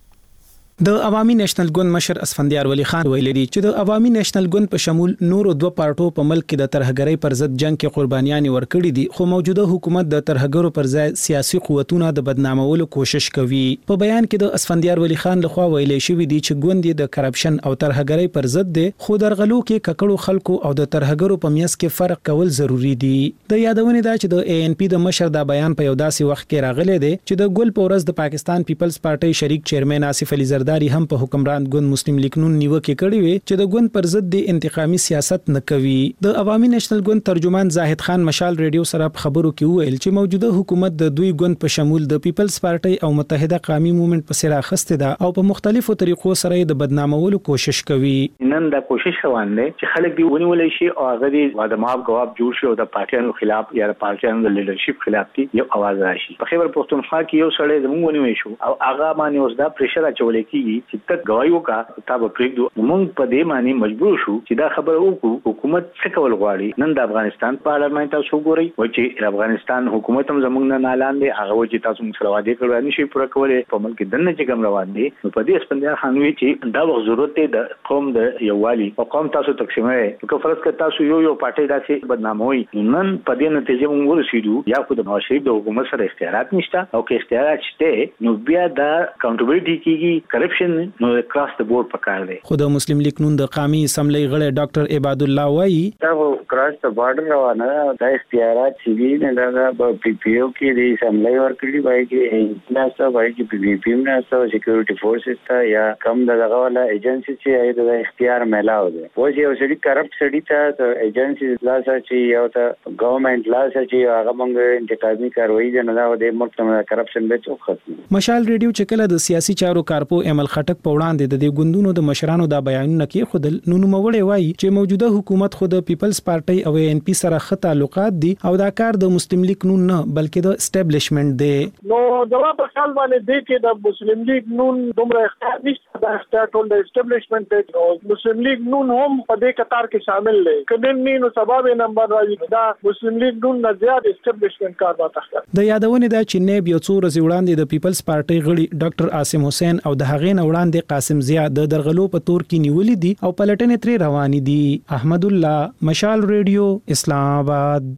د عوامي نېشنل ګوند مشر اسفندیار ولی خان ویلي دی چې د عوامي نېشنل ګوند په شمول نورو دوه پارټو په ملک کې د ترهګرۍ پر ضد جنگ کې قربانيان ورکړي دي خو موجوده حکومت د ترهګرو پر ځای سیاسي قوتونو د بدنامولو کوشش کوي. په بیان کې د اسفندیار ولی خان لخوا ویلي شوی دی چې ګوند د کرپشن او ترهګرۍ پر ضد دی خو درغلو کې ککړو خلکو او د ترهګرو په میاس کې فرق کول ضروری دی. د یادونه ده چې د اے ان پی د مشر دا بیان په یو داسې وخت کې راغلی دی چې د ګل پورز د پاکستان پیپلز پارټي شریک چیرمن آصف علي زرداری هم په حکمران ګوند مسلم لیگ نون نیوکه کړې وي چې د ګوند پر ضد د انتقامي سیاست نه کوي. د عوامي نېشنل ګوند ترجمان زاهد خان مشال ریډیو سره خبرو کې ویل چې موجوده حکومت د دوی ګوند په شمول د پیپلز پارټي او متحده قومي موومېنټ په سر اخسته ده او په مختلفو طریقو سره د بدنامولو کوشش کوي. نن دا کوشش روان دی چې خلک دی ونیول شي او هغه دی وادماب جواب جوړ شي او د پارټیانو خلاف یا د پارټیانو د لیډرشپ خلاف دی یو आवाज راشي. په خیبر پښتونخوا کې یو سړی زموږ ونیول شو او هغه باندې اوس دا پریشر اچول کیږي چې تک گواہی وکا تا به پریږدو. موږ په دې معنی مجبور شو چې دا خبره وکړو حکومت څه کول غواړي. نن د افغانستان پارلمان تاسو ګورئ و چې افغانستان حکومت هم زموږ نه اعلان دی هغه و چې تاسو موږ سره وعده کړو نشي پوره کولای په ملک دنه چې کوم روان دي نو په دې اسپندیار خان وی چې دا وخت ضرورت دی د قوم د یووالي او قوم تاسو تقسیموي که فرض کړه تاسو یو یو پارټي داسې بدناموي نن په دې نتیجه موږ ورسېدو یا خو د نواز شریف د حکومت سره اختیارات نشته او که اختیارات شته نو بیا دا اکاونټیبلټي کیږي کرپشن نو کراس د بورډ پکار دی. خو د مسلم لیگ نون د قومي اسمبلی غړی ډاکټر عباد الله وایي دا کراس د بارډر روانه د اختیارات چې نه دا په پی پی او کې د اسمبلی ورکړي وایي چې ناسا وایي چې پی پی پی ناسا سکیورټي فورسز ته یا کم دغه والا ایجنسی چې د اختیار ملاو دي و چې یو سړي کرپټ سړي ته ایجنسی لاس چې یو ته ګورنمنت لاس چې هغه موږ انتقامي کاروي نه دا د ملک د کرپشن به څو ختم. مشال ریډیو چې کله د سیاسي چارو کارپو امل خټک په وړاندې د دې ګوندونو د مشرانو دا بیانونه کې خود نو نوموړی وایي چې موجوده حکومت خود پیپلز پارټي او اے ان پی سره خط تعلقات دي او دا کار د مسلم لیگ نون نه بلکې د اسټابلیشمنت دی. نو جواب په خیال باندې دی چې د مسلم لیگ نون دومره اختیار نشته د اختیار ټول د اسټابلیشمنت دی او مسلم لیگ نون هم په دې قطار کې شامل دی. کله نو سبب نمبر راځي دا مسلم لیگ نون نه زیات اسټابلیشمنت کار وکړ. د یادونه ده چې نیب یو څو ورځې وړاندې د پیپلز پارټي غړي ډاکټر عاصم حسین او د هغې نه وړاندې قاسم ضیا د درغلو په تور کې نیولې دي او پلټنې ترې روانې دي. احمد الله مشال ریډیو اسلام آباد.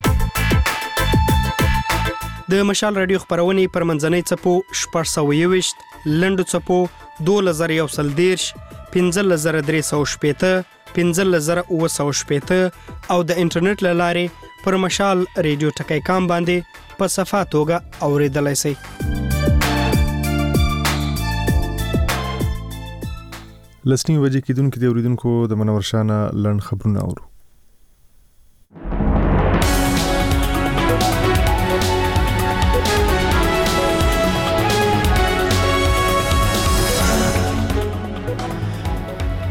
د مشال رادیو خبرونه پر منځنۍ چپو شپږ سوه یوویشت لنډو چپو دوه زره یو سل دیرش پنځه زره درې سوه شپېته پنځه زره اووه سوه شپېته او د انټرنیټ له لارې پر مشال ریډیو ټکی کام باندې په صفه توګه اوریدلای شئ. لسنی وجه کېدونکو د اوریدونکو د منور شانه لړن خبرونه اورو.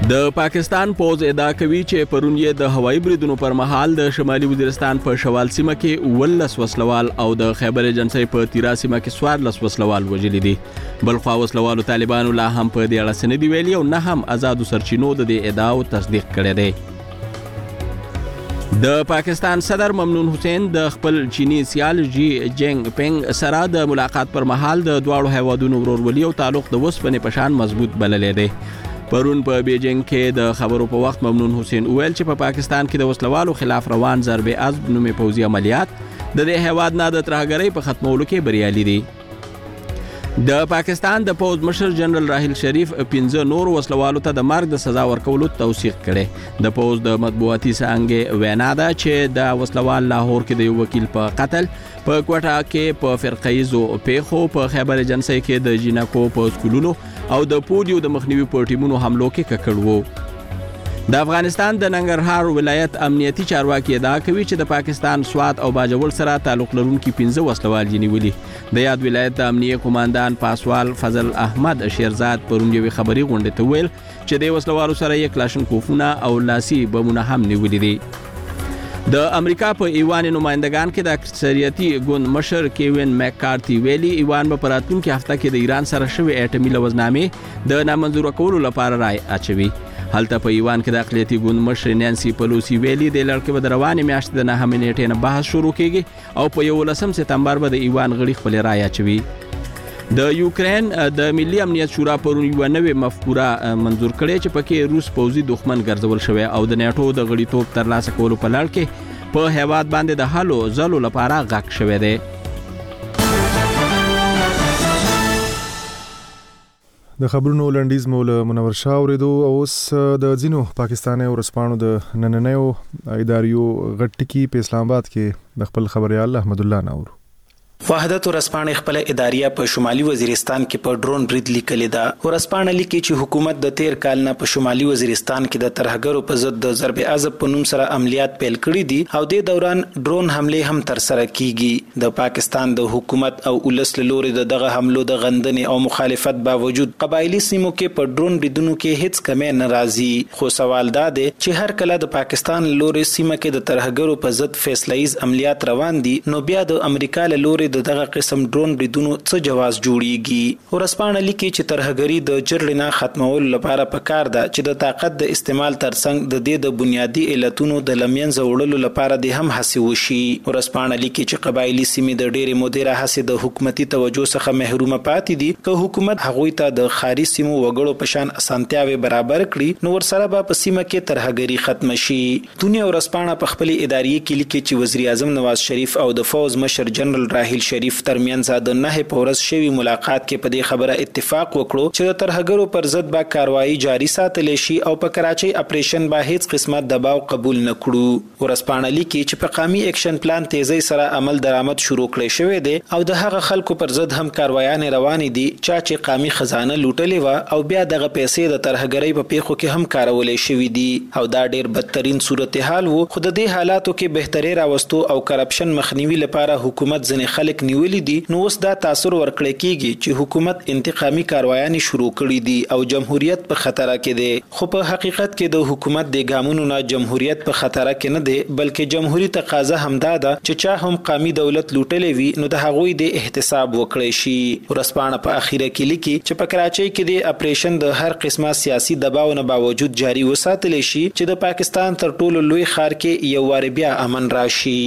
د پاکستان پوز ادعا کوي چې پرون یې د هوایي بریدونو پر مهال د شمالي وزیرستان په شوال سیمه کې ولس وسلوال او د خیبر ایجنسۍ په تیرا سیمه کې څوارلس وسلوال وژلي دي. بلخوا وسلوالو طالبانو لا هم په دې اړه څه نه دي ویلي او نه هم آزادو سرچینو د دې ادعاو تصدیق کړی دی. د پاکستان صدر ممنون حسین د خپل چینی سیال جی جنگ پنګ سره د ملاقات پر مهال د دواړو هیوادونو ورورولي او تعلق د وسپنې په شان مضبوط بللی دی. پرون په بیجینګ کې د خبرو په وخت ممنون حسین وویل چې په پاکستان کې د وسلوالو خلاف روان ضرب عضب نومي پوځي عملیات د دې هیواد نه د ترهګرۍ په ختمولو کې بریالي دي. د پاکستان د پوز مشر جنرال راحیل شریف پنځه نور وسلوالو ته د مرګ د سزا ورکولو توثیق کړي. د پوز د مطبوعاتي څانګې وینا ده چې د وسلوال لاهور کې د یو وکیل په قتل، په کوټه کې په فرقه‌ایزو پیښو، په خیبر ایجنسۍ کې د جینکو په سکولونو او د پولیو د مخنیوي په ټیمونو حملو کې ککړ وو. د افغانستان د ننګرهار ولایت امنیتي چارواکي ادعا کوي چې د پاکستان سوات او باجوړ سره تعلق لرونکي پنځه وسلوال نیولي. د یاد ولایت د امنیه قوماندان پاسوال فضل احمد شیرزاد پرون یوې خبري غونډې ته ویل چې د وسلوالو سره یې کلاشنکوفونه او لاسي بمونه هم نیولي دي. د امریکا په ایوان نمائندگان کې د اکثریتي ګوند مشر کیوین میکارتي ویلي ایوان به په راتلونکي هفته کې د ایران سره شوې اټومي لوزنامې د نامنظوره کولو لپاره رای اچوي. هلته په ایوان کې د اقلیتي ګوند مشر نانسي پلوسی ویلي د لړکې به د روانې میاشتې د نهمې نیټې نه بحث شروع کیږي او په یولسم سپتمبر به د ایوان غړي خپل رای اچوي. د یوکرين د ملي امنیت شورا پرون یو نوې مفکوره منظور کړې چې پکې روس پوځي دښمن ګرځول شوی او د نیټو د غړیتوب ترلاسه کولو په لړ کې په هیواد باندې د هلو ځلو لپاره غږ شوی دی. د خبرونو لنډیز مول منور شاه اوریدو. اوس د ځینو پاکستاني ورسپانو د نننیو اداریو غټکی په اسلام آباد کې د خپل خبريال احمد الله نور وحدت ورسپانې خپل اداریه په شمالي وزیرستان کې په ډرون برید لیکلې ده. ورسپانې لیکي چې حکومت د تیر کال نه په شمالي وزیرستان کې د ترهګرو په ضد د ضرب عضب په نوم سره عملیات پیل کړي دي او د دوران ډرون حمله هم تر سره کیږي. د پاکستان د حکومت او ولس له لوري دغه حملو د غندنې او مخالفت باوجود قبایلی سیمو کې په ډرون بریدونو کې هیڅ کمی نه راځي. خو سوال دا دی چې هر کله د پاکستان لوري سیمه کې د ترهګرو په ضد فیصله‌ایز عملیات روان دي نو بیا د امریکا له لوري د دغه قسم ډرون بریدونو څه جواز جوړیږي. ورسپانه لیکي چې ترهګری د جرړنا ختمولو لپاره پکار ده چې د طاقت د استعمال ترڅنګ د دې د بنیادی علتونو د لمینځه وړلو لپاره د هم هڅې وشي. ورسپانه لیکي چې قبایلی سیمې د ډېرې مودې راهیسې د حکومتي توجه څخه محرومه پاتې دي. که حکومت هغوی ته د خاري سیمو وګړو په شان اسانتیاوي برابر کړي نو ورسره به په سیمه کې ترهګری ختم شي. دنیا ورسپانه په خپل ادارې کې لیکي چې وزیر اعظم نواز شریف او د فوز مشر جنرال راحیل شریف ترمنځ د نه په ورځ شوی ملاقات کې په دې خبره اتفاق وکړو چې د ترهګرو پر ضد به کاروایی جاری ساتل شي او په کراچۍ اپریشن به هیڅ قسمه دباو قبول نه کړو. ورسپانه لیکي چې په قومي اکشن پلان تیزی سره عمل درآمد شروع کړی شوی دی او د هغه خلکو پر ضد هم کاروایان روان دي چې قومي خزانه لوټلې و او بیا دغه پیسې د ترهګرۍ په پیښو کې هم کارولې شوې دي او دا ډیر بدترین صورتحال وو. خو د دې حالاتو کې بهتري راوستو او کرپشن مخنیوي لپاره حکومت ځنې خلک نیولې دي. نو اوس دا تاثیر ورکړی کیږي چې حکومت انتقامي کاروایان شروع کړي دي او جمهوریت په خطر کې دی. خو په حقیقت کې د حکومت د ګامونو نه جمهوریت په خطر کې نه دی بلکې جمهوریت تقاضا همدا ده چې چا هم قومي دولت لوټلې وي نو د هغوی د احتساب وکړي شي. ورسپانه په اخیره کې لیکي چې په کراچۍ کې د اپریشن د هر قسمه سیاسي دباو نه باوجود جاری وساتل شي چې د پاکستان تر ټولو لوی ښار کې یو وار بیا امن راشي.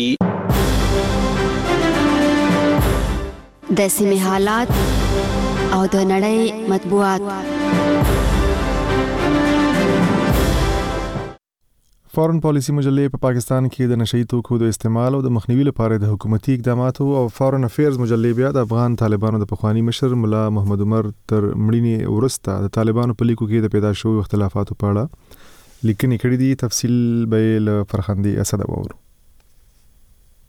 د سیمې حالات او د نړۍ مطبوعات. فارن پالیسی مجلې په پاکستان کې د نشئی توکو د استعمال او د مخنیوي لپاره د حکومتي اقداماتو او فارن افیرز مجلې بیا د افغان طالبانو د پخوانی مشر ملا محمد عمر تر مړینې وروسته د طالبانو په لیکو کې د پیدا شویو اختلافاتو په اړه لیکنې کړې دي. تفصیل به له فرخندي اسد اورو.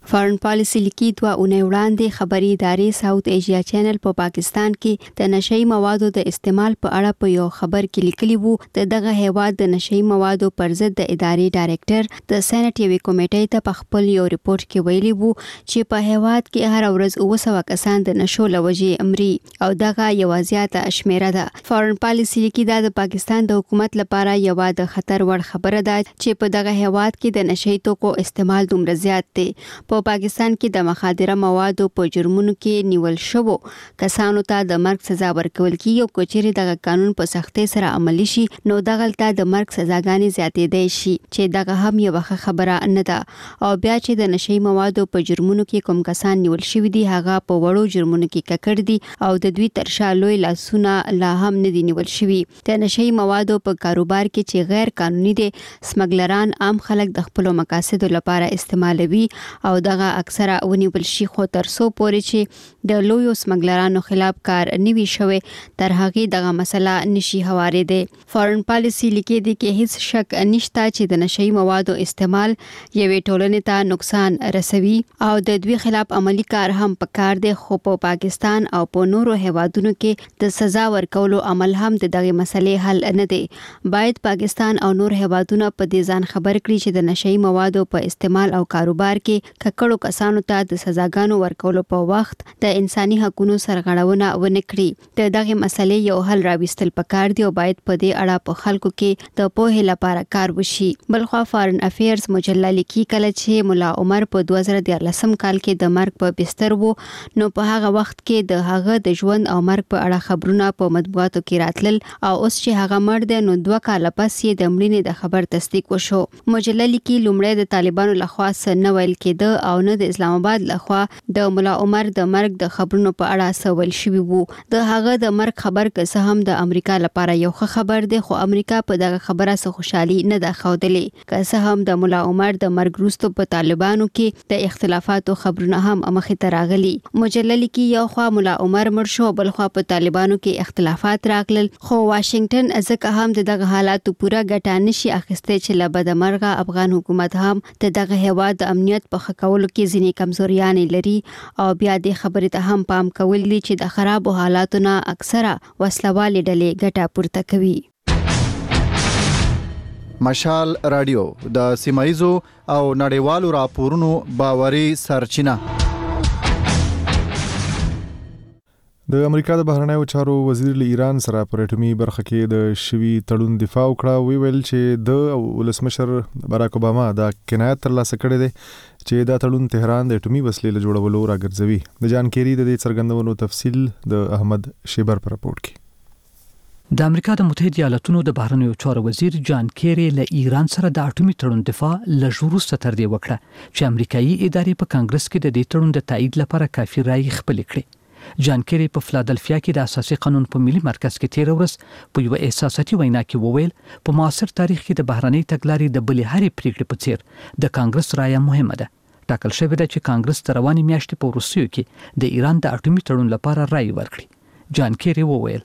فارن پالیسی لیکي دوه اونۍ وړاندې خبري ادارې ساوث ایشیا چینل په پا پاکستان کې د نشئی موادو د استعمال په اړه په یو خبر کې لیکلي وو د دغه هیواد د نشئی موادو پر ضد د ادارې ډایریکټر د سېنات یوې کمیټې ته په خپل یو ریپورت کې ویلي وو چې په هیواد کې هر ورځ اوه سوه کسان د نشو له وجې مري او دغه یوه زیاته شمیره ده. فارن پالیسی لیکي دا د پاکستان د حکومت لپاره یوه د خطر وړ خبره ده چې په دغه هیواد کې د نشئی توکو استعمال دومره زیات دی. په پاکستان کې د مخدره موادو په جرمونو کې نیول شوو کسانو ته د مرګ سزا ورکول کیږي او کچېرې دغه قانون په سختۍ سره عملی شي نو دغلته د مرګ سزاګانې زیاتېدای شي چې دغه هم یوه خبره نه ده. او بیا چې د نشئی موادو په جرمونو کې کوم کسان نیول شوي دي هغه په وړو جرمونو کې ککړ دي او د دوی تر شا لوی لاسونه لا هم نه دي نیول شوي. د نشئی موادو په کاروبار کې چې غیر قانوني دي سمګلران عام خلک د خپل مقاصدو لپاره استعمالوي او دغه اکثره ونیول شي خو تر څو پورې چې د لویو سمګلرانو خلاف کار نوي شوی تر هغه دغه مسله نشي هوارېده. فارن پالیسی لیکي دي کې هیڅ شک نشته چې د نشئی موادو استعمال یوې ټولنې ته نقصان رسوي او د دوی خلاف عملی کار هم پکار دی خو په پاکستان او په نورو هیوادونو کې د سزا ورکولو عمل هم د دغه مسلې حل نه دی. باید پاکستان او نور هیوادونه په دې ځان خبر کړي چې د نشئی موادو په استعمال او کاروبار کې ککړو کسانو ته د سزاګانو ورکولو په وخت د انساني حقوقو سرغړونه ونه کړي. د دغه مسلې یو حل راوستل پکار دی او باید په دې اړه په خلکو کې د پوهې لپاره کار وشي. بلخوا فارن افیرز مجله لیکي کله چې مولا عمر په دوه زره دیارلسم کال کې د مرګ په بستر وو نو په هغه وخت کې د هغه د ژوند او مرګ په اړه خبرونه په مطبوعاتو کې راتلل او اوس چې هغه مړ دی نو دوه کال پس یې د مړینې د خبر تصدیق وشو. مجله لیکي لومړی د طالبانو لخوا څه نه ویل کېده او نه د اسلام آباد لخوا د مولا عمر د مرګ د خبرونو په اړه سوال شوی وو. د هغه د مرګ خبر که څه هم د امریکا لپاره یو ښه خبر دی خو امریکا په دغه خبره څه خوشحالي نه ده ښودلې. که څه هم د مولا عمر د مرګ وروسته په طالبانو کې د اختلافاتو خبرونه هم مخې ته راغلي. مجله لیکي یو خوا مولا عمر مړ شو بل خوا په طالبانو کې اختلافات راغلل خو واشنگټن ځکه هم د دغه حالاتو پوره ګټه نشي اخیستی چې له بدمرغه افغان حکومت هم د دغه هیواد د امنیت په ښه کولو کې ځینې کمزوریانې لري او بیا دې خبرې ته هم پام کول دي چې د خرابو حالاتو نه اکثره وسلوالې ډلې ګټه پورته کوي. مشال رادیو د سیمایزو او نړیوالو راپورونو باوري سرچینه. د امریکا د بهرنیو چارو وزیر له ایران سره پر اټومي برخه کې د شوي تړون دفاع وکړه. وی ویل چې د ولسمشر باراک اوباما دا کنایت ترلاسه کړی دی چې دا تړون تهران د اټومي وسلې له جوړولو راګرځوي. د جان کیری د دې څرګندونو تفصیل د احمد شیبر پر راپورټ کې. د امریکا د متحده ایالاتونو د بهرنیو چارو وزیر جان کیری له ایران سره د اټومي تړون دفاع له وروسته تر دې وکړه چې امریکایي ادارې په کانګرس کې د دې تړون د تایید لپاره کافي رائے خپل کړي. جان کیری په فلادلفیا کې د اساسي قانون په ملي مرکز کې تیر ورځ په یو احساساتي وینا کې وویل په معاصر تاریخ کې د بهرنۍ تګلارې د بلې هرې پریکړې په څیر د کانګرس رائے مهمه ده. ټاکل شوې ده چې کانګرس تر روانې میاشتې په وروستیو کې د ایران د اټومي تړون لپاره رائے ورکړي. جان کیری وویل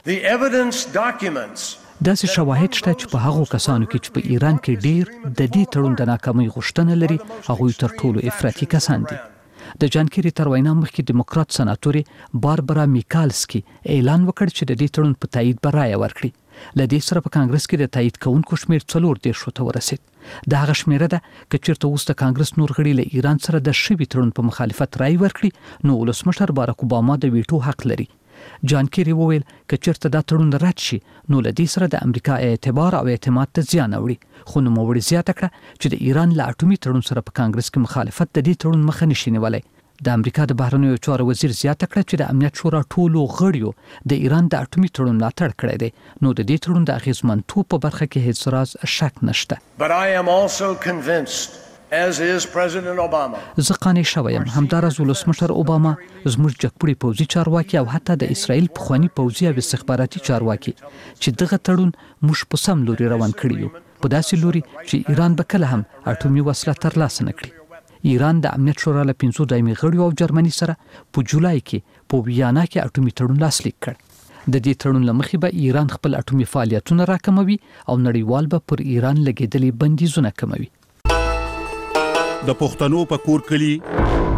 داسې شواهد شته چې په هغو کسانو کې چې په ایران کې ډیر د دې تړون د ناکامۍ غوښتنه لري هغوی تر ټولو افراطي کسان دي. د جان کیری تر وینا مخکې دیموکرات سناتوري باربرا میکالسکی اعلان وکړ چې د دې تړون په تایید به رائے ورکړي. له دې سره په کانګرس کې د تایید کوونکو شمیر څلور دېرشو ته ورسید. د هغه شمیره ده که چیرته اوس د کانګرس نور غړي له ایران سره د شوي تړون په مخالفت رائے ورکړي نو ولسمشر باراک اوباما د ویټو حق لري. جان کیری وویل که چیرته دا تړون رد شي نو له دې سره د امریکا اعتبار او اعتماد ته زیان اوړي. خو نوموړي زیاته کړه چې د ایران له اټومي تړون سره په کانګرس کې مخالفت د دې تړون مخه نشي نیولی. د امریکا د بهرنیو چارو وزیر زیاته کړه چې د امنیت شورا ټولو غړیو د ایران د اټومي تړون ملاتړ کړی دی نو د دې تړون د اغیزمنتوب په برخه کې هیڅ راز شک نشته. But I am also convinced as is President Obama. زه قانع شوم همدارس ولسمشر اوباما زموږ جګپوړي پوځي چارواکي او حتی د اسرائیل پخوانی پوځي او استخباراتي چارواکي چې دغه تړون موږ په سم لوري روان کړی یو په داسې لوري چې ایران به کله هم اټومي وسله ترلاسه نه کړي. ایران د امنیت شورا له پنځو دایمي غړیو او جرمني سره په جولای کې په ویانا کې اټومي تړون لاسلیک کړ. د دې تړون لمخې به ایران خپل اټومي فعالیتونه راکموي او نړیوال به پر ایران لګیدلې بندیزونه کموي. د پښتنو په کور کلی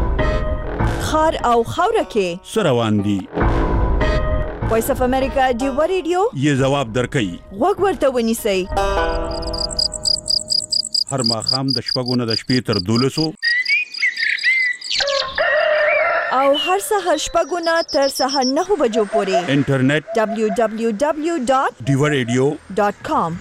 خار او خاوره کې سروان دي. وایس اف امریکا دیو ریډیو یې جواب درکړي. غوږ ورته ونیسئ. هر ماښام د شپږو نه د شپې تر دولسو او هر سهار شپږو نه تر سهار نهو بجو پورې انټرنیټ دبلیو دبلیو دبلیو ډاٹ دیو ریډیو ډاٹ کام.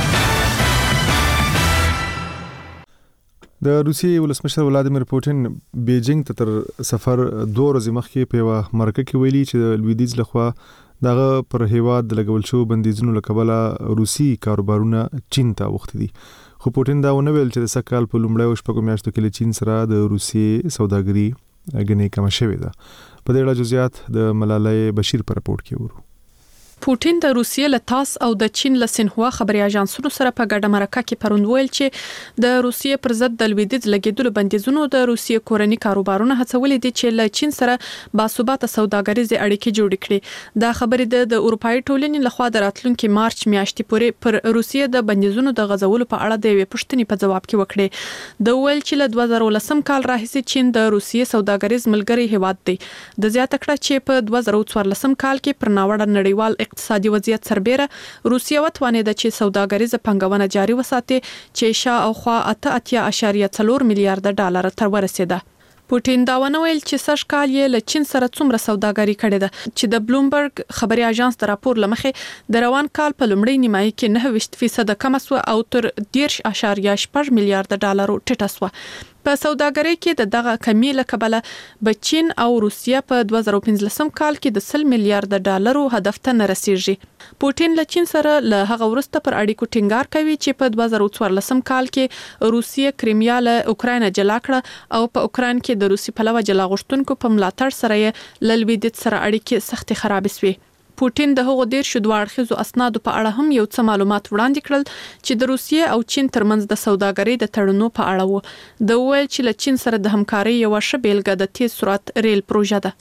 د روسیې ولسمشر ولادیمیر پوتین بیجینګ ته تر سفر دوه ورځې مخکې په یوه مرکه کې ویلي چې د لویدیځ لخوا دغه پر هیواد د لګول شو بندیزونو له کبله روسي کاروبارونه چین ته اوښتي دي. خو پوتین دا ونه ویل چې د سږ کال په لومړیو شپږو میاشتو کې له چین سره د روسیې سوداګري ګڼې کمه شوې ده. په دې اړه جزئیات د ملالۍ بشیر په راپورټ کې ورو. پوتین د روسیې له تاس او د چین له سنهوا خبري اژانسونو سره په ګډه مرکه کې پروند ویل چې د روسیې پر ضد د لویدیځ لګیدلو بندیزونو د روسیې کورنی کاروبارونه هڅولې دي چې له چین سره باثباته سوداګریزي اړیکې جوړې کړي. دا خبرې د اروپאי ټولنې لخوا د راتلونکي مارچ میاشتې پورې پر روسیې د بندیزونو د غځولو په اړه د یوې پوښتنې په جواب کې وکړي. د ویل چې له دوه زره ولسم کال راهیسې چین د روسیې سوداګریز ملګری هیواد دی. د زیاته کړه چې په دوه زره څوارلسم کال کې پر ناوړه نړیوال اقتصادي وضعیت سربېره روسیه وتوانېده چې سوداګریزه پنګونه جاري وساتي چې شاوخوا اته اتیا اعشاریه څلور میلیارډ ډالر تر ورسېده. پوتین دا ونه ویل چې سږ کال یې له چین سره څومره سوداګري کړې ده چې د بلومبرګ خبري اژانس د راپور لمخې د روان کال په لومړۍ نیمایي کې نهه ویشت فیصد کم سو او تر دیرش اعشاریه شپږ میلیارډ ډالر ټیټه سو. په سوداګرۍ کې د دغه کمی له کبله به چین او روسیه په دوه زره پنځلسم کال کې د سل میلیارډ ډالرو هدف ته نه رسیږي. پوتین له چین سره له هغه وروسته پر اړیکو ټینګار کوي چې په دوه زره څوارلسم کال کې روسیه کریمیا له اوکراین جلا کړه او په اوکراین کې د روسي پلوه جلا غوښتونکو په ملاتړ سره یې له لویدیځ سره اړیکې سختې خرابې شوې. پوتین د هغو ډیر شو دوه اړخیزو اسنادو په اړه هم یو څه معلومات وړاندې کړل چې د روسیې او چین ترمنځ د سوداګرۍ د تړونونو په اړه وو. د ویل چې له چین سره د همکارۍ یو ښه بیلګه د تیز سرعت ریل پروژه ده.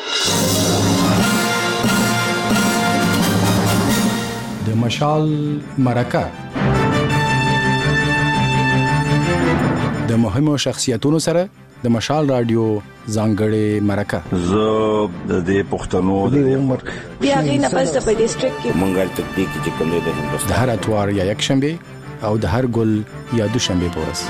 د مشال مرکه د مهمو شخصیتونو سره د مشال رادیو ځانګړې مرکه. زه د دې پښتنو د عمر بیا غي نه پس په ډیسټریکټ کې مونږه تکتیک چې کوم دی د هندوستان د هر اتوار یا یک شنبه او د هر ګل یا دوشنبه پورس.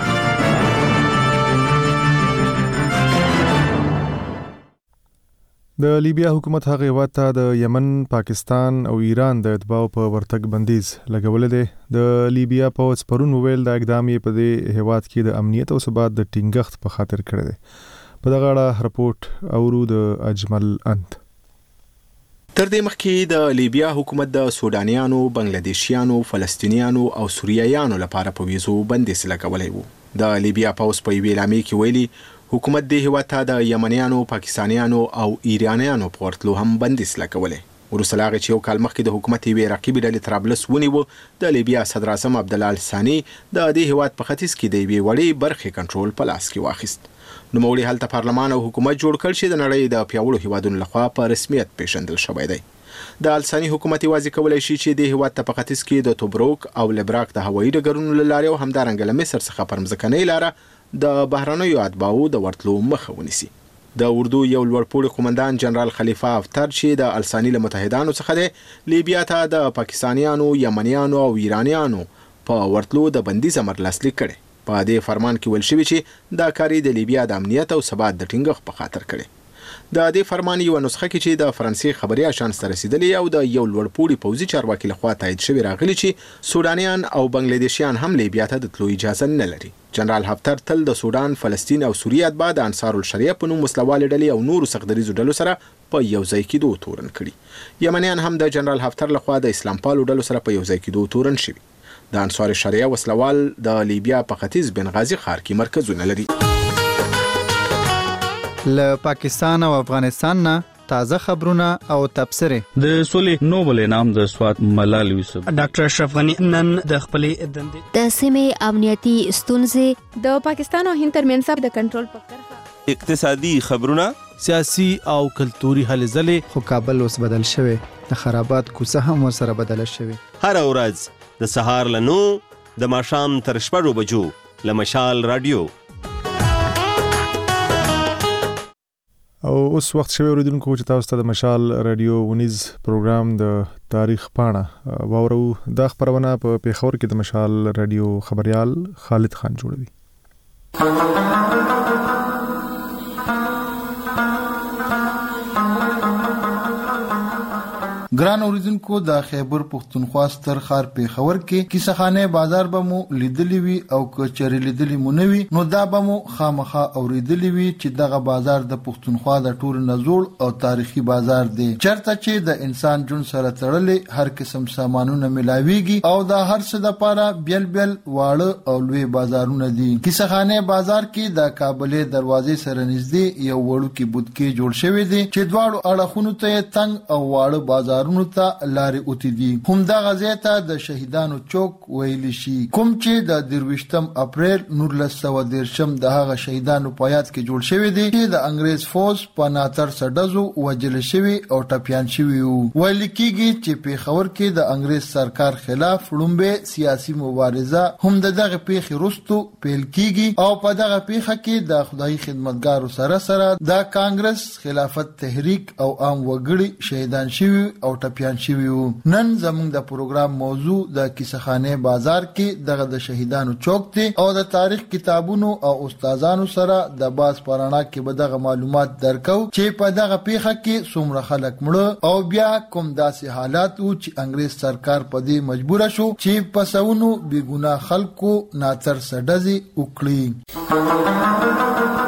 د لیبیا حکومت هغه هیواد ته د یمن، پاکستان او ایران د اتباعو په ورتګ بندیز لګولې دی. د لیبیا پوځ پرون ویل د اقدام یې په دې هیواد کې د امنیت او ثبات د ټینګښت په خاطر کړی دی. په دغه اړه رپورټ اورو د اجمل انت. تر دې مخکې د لیبیا حکومت د سودانیانو، بنگلاديشیانو، فلسطینیانو او سوریایانو لپاره په ویزو بندیز لګولې وو. د لیبیا پوځ په ویلامې کې ویلي حکومت د هیواد ته د یمنیانو، پاکستانیانو او ایرانیانو په ورتلو هم بندیز لګولې. وروسته لا چې یو کال مخکې د حکومت یوې رقیبې ډلې طرابلس ونیو، د لیبیا صدر اعظم عبدالله الثاني د دې هیواد په ختیځ کې د یوې وړې برخې کنټرول په لاس کې واخیست. نوموړي هلته پارلمان او حکومت جوړ کړ چې د نړۍ د پیاوړو هیوادونو لخوا په رسمیت پیژندل شوی دی. د الثاني حکومت واځي کولای شي چې د هیواد ته په ختیځ کې د توبروک او لبراک د هوایي ډګرونو لارې او همدارنګه له مصر څخه پر ځمکنۍ لاره د بهرنیو اتباعو د ورتلو مخه ونیسي. د اردو یو لوړپوړي قومندان جنرال خلیفه حفتر چې د الثاني له متحدانو څخه دی، لیبیا ته د پاکستانیانو، یمنیانو او ایرانیانو په ورتلو د بندیز امر لاسلیک کړي. په دې فرمان کې ویل شوی چې دا کاری د لیبیا د امنیت او ثبات د ټینګښت په خاطر کړي. د دې فرمان یو نسخه کې چې د فرانسې خبري اژانس ته رسیدلې او د یو لوړپوړي پوځي چارواکي لخوا تایید شوی راغلی چې سودانیان او بنگلاديشیان هم لیبیا ته د تلو اجازه نه لري. جنرال حفتر تل د سودان، فلسطین او سوریه اتباع د انصار الشریعه په نوم وسلوالې ډلې او نورو سختدریزو ډلو سره په یو ځای کېدو تورن کړي. یمنیان هم د جنرال حفتر لخوا د اسلام پالو ډلو سره په یو ځای کېدو تورن شوي. د انصار الشریعه وسلوال د لیبیا په ختیځ بنغازي ښار کې مرکزونه لري. له پاکستان او افغانستان نه تازه خبرونه او تبصره. د سولې نوبل انعام د سوات ملال یوسف ډاکټر اشرف غنی نن د خپلې دندې د سیمې امنیتي ستونزې د پاکستان او هند ترمنځ د کنټرول په کرښه اقتصادي خبرونه، سیاسي او کلتوري هلې ځلې. خو کابل اوس بدل شوی، د خرابات کوڅه هم ورسره بدله شوی. هر ورځ د سهار له نو د ماښام تر شپږو بجو له مشال رادیو او اوس وخت شوی اوریدونکو چې تاسو ته د مشال رادیو ونیز پروګرام د تاریخ پاڼه واورو. دا خبرونه په پیښور کې د مشال رادیو خبريال خالد خان جوړوي. ګران اوریدونکو د خیبر پښتونخوا ستر ښار پیښور کې کیسهخانه بازار به مو لیدلی وي او کچري لیدلی مو نوي نو دا به مو خامخا اوریدلی وي چې دغه بازار د پښتونخوا د ټول نزول او تاریخي بازار دی چرته چې د انسان جون سره تړلې هر قسم سامانونه ملاويږي او دا هر څه د لپاره بیل بیل واړه او لوی بازارونه دي. کیسهخانه بازار کې د کابلې دروازې سره نږدې یو وړوکی بوتکې جوړ شوی دی چې دواړو اړخونو ته تنگ او واړه بازار ونو ته لارې اوتی دي. هم دا غزیته د شهیدانو چوک ویل شي کوم چې د درویشتم اپریل نولس سوه دیرشم د هغه شهیدانو په یاد کې جوړ شوی دی چې د انګريز فوج په ناتر سډزو وجل شوی او ټپيان شوی وو. ویل کېږي چې پیښور کې د انګريز سرکار خلاف لومبه سیاسي مبارزه هم دغه پیښې وروسته پیل کېږي او په دغه پیښه کې د خدای خدمتګارو سره سره د کانګرس خلافت تحریک او عام وګړي شهیدان شوی او ټپيان شوی وو. نن زموږ د پروګرام موضوع د کیسهخانه بازار کې دغه د شهیدانو چوک دی او د تاریخ کتابونو او استادانو سره د باز پرانا کې به دغه معلومات درکو چې په دغه پیښه کې څومره خلک مړه او بیا کوم داسې حالات وو چې انګريز سرکار په دې مجبور شو چې پسونو بی ګناه خلکو ناتر سډزي وکړي.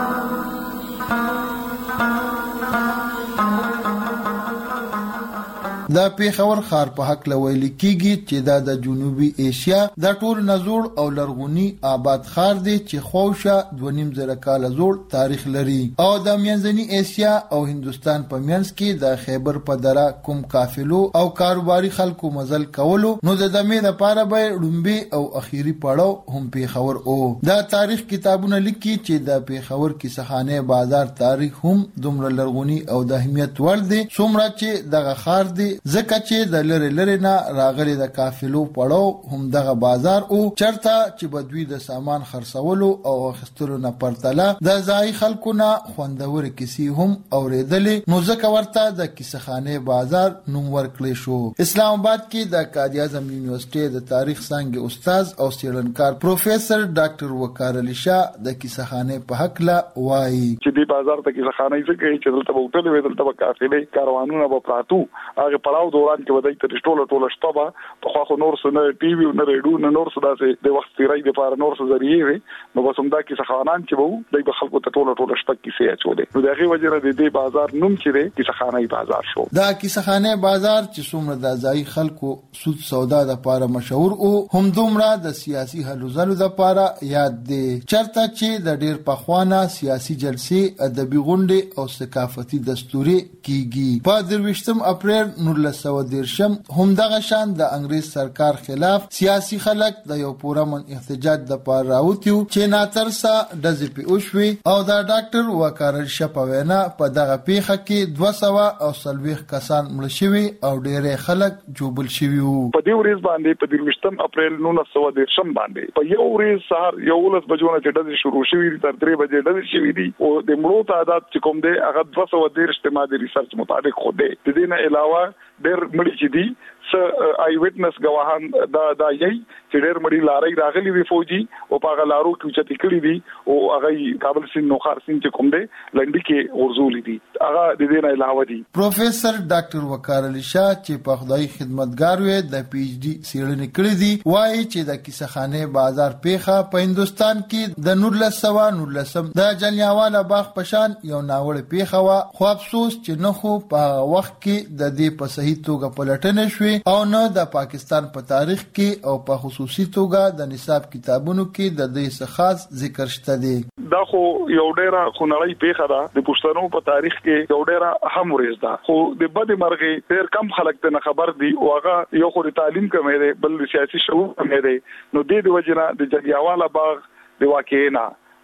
دا پیښور ښار په حق لویل کېږي چې دا د جنوبي ایشیا د ټول نزول او لرغونی آباد ښار دی چې خوشه دوه نیم زره کاله زوړ تاریخ لري او د منځنی ایشیا او هندستان په منځ کې د خیبر په دره کوم قافلو او کاروباري خلکو مزل کولو نو د دمه لپاره به لومبي او اخیری پړاو هم پیښور او دا تاریخ کتابونه لیکي چې د پیښور کیسهخانه بازار تاریخ هم دومره لرغونی او د اهمیت ور دي څومره چې دغه ښار دی زکه چې د لری لری نه راغلي د قافلو پړاو هم دغه بازار او چرته چې بدوی د سامان خرڅولو او اخیستلو نه پرتله د ځای خلکو نه خوندور کیسې هم اوریدلې نو زکه ورته د کیسهخانه بازار نوم ورکړل شو. اسلام آباد کې د قائد اعظم یونیورسيټي د تاریخ څنګه استاد او څېړنکار پروفیسور ډاکټر وقار علي شاه د کیسهخانه په حق لا وایي چې د بازار ته کیسهخانه یې څنګه چې دلته وټل وې دلته قافلې کاروانونه به پراتو هغه پړاو دوران کې ودی تر ټوله ټوله شپه په خو نور سره ټي وي نه ریډیو نه نور څه داسې د وخت تیرای د پاره نور څه ذریعہ وي نو بس هم دا کې څخانان چې وو د خلکو ته ټوله ټوله شپه کې سي اچولې نو دغه وجه نه د دې بازار نوم چې دی کې څخانه بازار شو. دا کې څخانه بازار چې څومره د ځای خلکو سود سودا د پاره مشهور او هم دومره د سیاسي هلو ځلو د پاره یاد دی چرته چې د ډیر پخوانه سیاسي جلسې ادبي غونډې او ثقافتي دستوري کیږي. په درویشتم اپریل نولس سوه دیرشم هم دغه شان د انګريز سرکار خلاف سیاسي خلک د یو پورمن احتجاج د پاره راوتیو چې ناترسا د زپی اوشوي او د ډاکټر وقار شپوینا په دغه پیښه کې دوه سوه او سلويخ کسان مړ شوي او ډېر خلک جوبل شوي وو. په دې ورځ باندې په درویشتم اپریل نولس سوه دیرشم باندې په یو ورځ سهار یو ولس بجونه چې د شروع شوي تر درې بجې د شوي دي او د مړو تعداد چې کوم دی هغه دوه سوه دیرش اجتماعي ریسرچ مطابق خو دی. د دې نه علاوه ډېر مړي چې دي س آی وټنس گواهان دا دا یي چې ډېر مړي لاري راغلي وي فوجي او په غلارو کې چې تکړی دي او هغه کابل سین نو خار سین چې کوم دی لنډي کې ورزولې دي هغه د دې نه علاوه دي. پروفیسور ډاکټر وقار علي شاه چې په خدای خدمتګار وي د پی ایچ ډي سیړنې کړې دي وایي چې د کیسهخانه بازار پیښه په هندستان کې د نولس سوه نولسم د جلیانواله باغ پشان یو ناوړ پیښه وا خو افسوس چې نه خو په وخت کې د دې په صحیح توګه پلټنه شوې او نه د پاکستان په تاریخ کې او په خصوصي توګه د نصاب کتابونو کې د دې څخه خاص ذکر شته دي. دا خو یو ډیره خنړی پیښه ده د پښتنو په تاریخ کې یو ډیره اهم ورځ ده خو د بد مرغې ډیر کم خلک ته خبر دي او هغه یو خو تعلیم کمې ده بل سیاسي شعور کمې ده نو د دې وجنه د جلیانواله باغ د واقعینا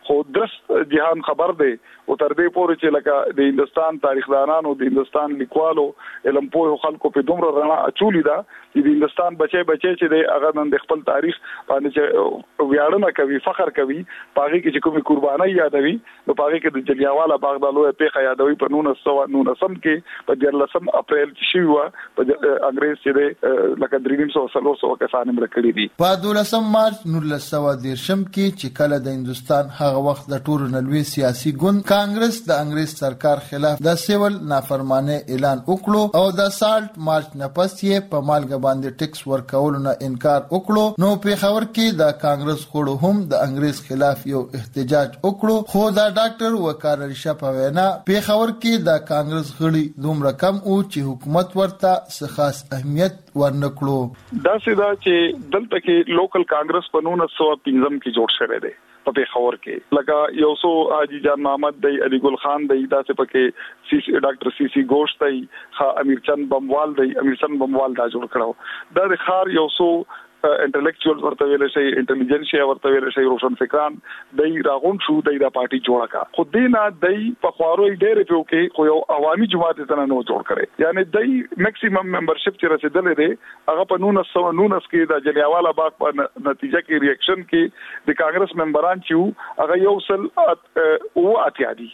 خو درست جهان خبر دی او تر دې پورې چې لکه د هندستان تاریخدانانو د هندستان لیکوالو علم په خلکو په دومره رڼا اچولې ده چې د هندستان بچي بچي چې د هغه نن د خپل تاریخ باندې چې ویاړنه کوي فخر کوي پاږي کې چې کومي قرباني یادوي نو پاږي کې د جلیانواله باغ د لوی پیښه یادوي په نولس سوه نولسم کې په دیارلسم اپریل چې شوه په انګريز چې د لکه دریم سو سلو سو کسان مړ کړي دي په دولسم مارچ نولس سوه دیرشم کې چې کله د هندستان هغه وخت د ټولو نلوي سیاسي ګوند کانګرس د انګريز سرکار خلاف د سیول نافرمانه اعلان وکړو او د سالټ مارچ نه پس یې په مالګه باندې ټیکس ورکولو نه انکار وکړو نو په خبر کې د کانګرس خړو هم د انګريز خلاف یو احتجاج وکړو خو دا ډاکټر وکارل شپه وینا په خبر کې د کانګرس غړي دومره کم او چې حکومت ورته څه خاص اهمیت ورنکړو دا سیدا چې دلته کې لوکل کانګرس په نولس سوه پنځم کې جوړ شوی دی په پیښور کې لکه یو سو حاجی جان محمد دی علی ګل خان دی دا څه پکې سی سی ډاکټر سی سی گوشت دی خا امیر چند بموال دی امیر چند بموال دا جوړ کړو دا د خار یو سو انټلیکچوال ورته ویل شي انټيليجنسیا ورته ویل شي روشن فکران دای راغون شو دای دا پارټي جوړه کا خو دینا دای په خوارو ډېر په کې خو یو عوامي جماعت ته نه جوړ کړي یعنی دای میکسیمم ممبرشپ چې رسیدلې ده هغه په نولس سوه نولس کې د جلیانواله باغ په نتیجه کې ریاکشن کې د کانګرس ممبران چې هغه یو سل او اتیا دي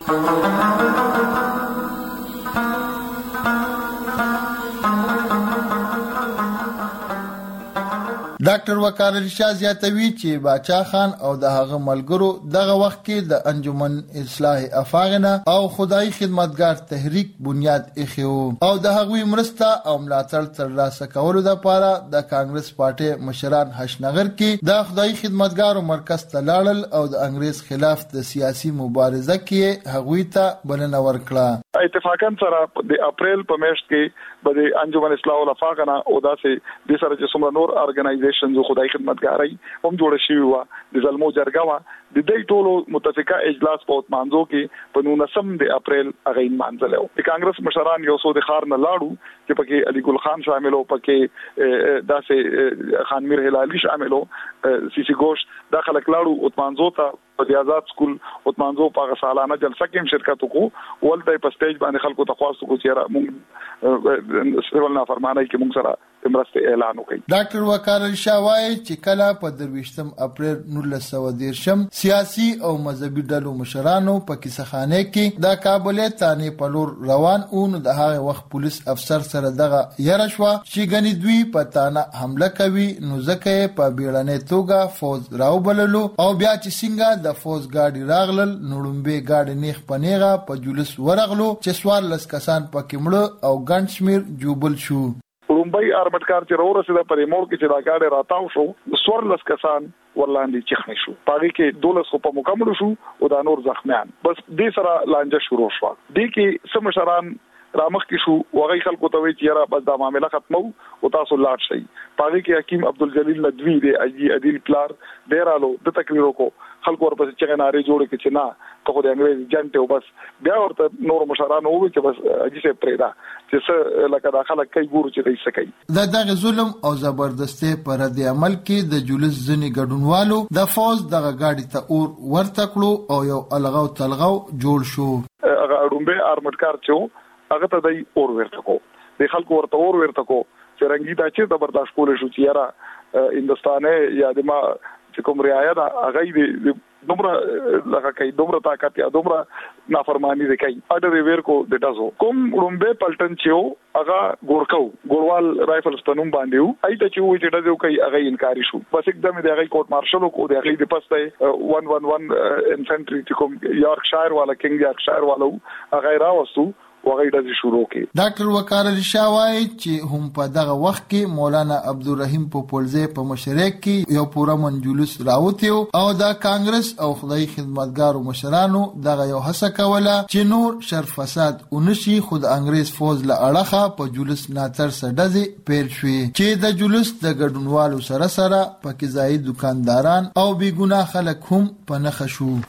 ډاکټر وقار شاه زیاتوي چې باچا خان او د هغه ملګرو دغه وخت کې د انجمن اصلاح افاغنه او خدای خدمتګار تحریک بنیاد ایښو او د هغوی مرسته او ملاتړ ترلاسه کولو لپاره د کانګرس پارټي مشران حشنغر کې د خدای خدمتګارو مرکز ته لاړل او د انګريز خلاف د سیاسي مبارزه کې هغوی ته بلنه ورکړه اتفاقا سره د اپریل په میاشت کې د انجمن اصلاح الافاغنه او داسې د سره چې څومره نور ارګنایزیشنز خدای خدمتګاري هم جوړ شوی و د زلمو جرګه و د دې ټولو متفقه اجلاس په مانځو کې په نولسم د اپریل هغه مانځلو د کانګرس مشران یو څو د خار نه لاړو چې پکې علي ګل خان شاملو پکې داسې خان میر هلالي شاملو سی سی گوشت داخله کلاړو او مانځو ته په آزاد سکول او مانځو په سالانه جلسه کې شرکت وکړو ولته په سټیج باندې خلکو ته خواستو کو چې موږ سیول نافرمانی کې موږ سره مرسته اعلان وکړي ډاکټر وقار شاه وايي چې کله په درويشتم اپریل نولس سوه دیرشم سیاسي او مذهبي ډلو مشرانو په کیسخانه کې د کابل تانه په لور روان او د هغه وخت پولیس افسر سره دغه یره شو چې غني دوی په تانه حمله کوي نو ځکه په بیړنۍ توګه فوج راوبللو او بیا چې څنګه د فوج گاډي راغلل نوړمبه گاډي نیخ پنیغه په جلوس ورغلو چې سوار لس کسان پکې مړه او ګڼ شمیر جوبل شو رومبای ارمټکار چې راو رسیده پرې مور کې چې دا گاډي راتاو شو سوار لس کسان ورلاندې چخنی شو پاره کې دولس خو په مکمل شو او دا نور زخمیان بس دې سره لانجه شروع شو دې کې سم مشران رامخ کې شو وغي خلکو ته وی چې را بس دا معاملې ختمو او تاسو لاړ شئ پاره کې حکیم عبدالجلیل ندوی دې اجي عدل پلار ډیرالو د تقریرو کو خلکو ورپسې چې ناري جوړ کې چې نه ته خو د انګريز جنټ او بس بیا ورته نور مشران وو چې بس اجي سه پرېدا چې څه لکه داخله کوي ګورو چې دې سکی د دغه ظلم او زبردستي پر د عمل کې د جلوس ځنی ګډونوالو د فوز دغه گاډي ته اور ورته کړو او یو الغاو تلغاو جوړ شو هغه اډومبه ارمټکار چې هغه ته د اور ورته کو د خلکو ورته اور ورته کو چې رنګی دا چې د برداشت کول شو چې یاره هندستانه یا د ما چې کوم رعایا دا هغه د دومره لکه کوي دومره طاقت یا دومره نافرمانی دي کوي اډر ویر کو د تاسو کوم رومبه پلټن چې هغه ګورکاو ګوروال رائفلز تنوم باندې وو اې ته چې وې چې دغه کوي هغه انکاری شو بس एकदम د هغه کوټ مارشل کو د هغه د پسته one one one انفنټری چې کوم یارکشایر والا کینګ یارکشایر والا هغه راوستو وغیرہ د شروع کې ډاکټر وقار شاه وايي چې هم په دغه وخت کې مولانا عبدالرحیم پوپلزی په مشرک کې یو پورا منجلوس راوتیو او د کانګرس او خدای خدمتګارو مشرانو دغه یو هڅه کوله چې نور شر فساد ونشي خود انګريز فوج له اړخه په جلوس ناتر سډزي پیل شوې چې د جلوس د ګډونوالو سره سره پکې ځای دکانداران او بي ګناه خلک هم په نخښو او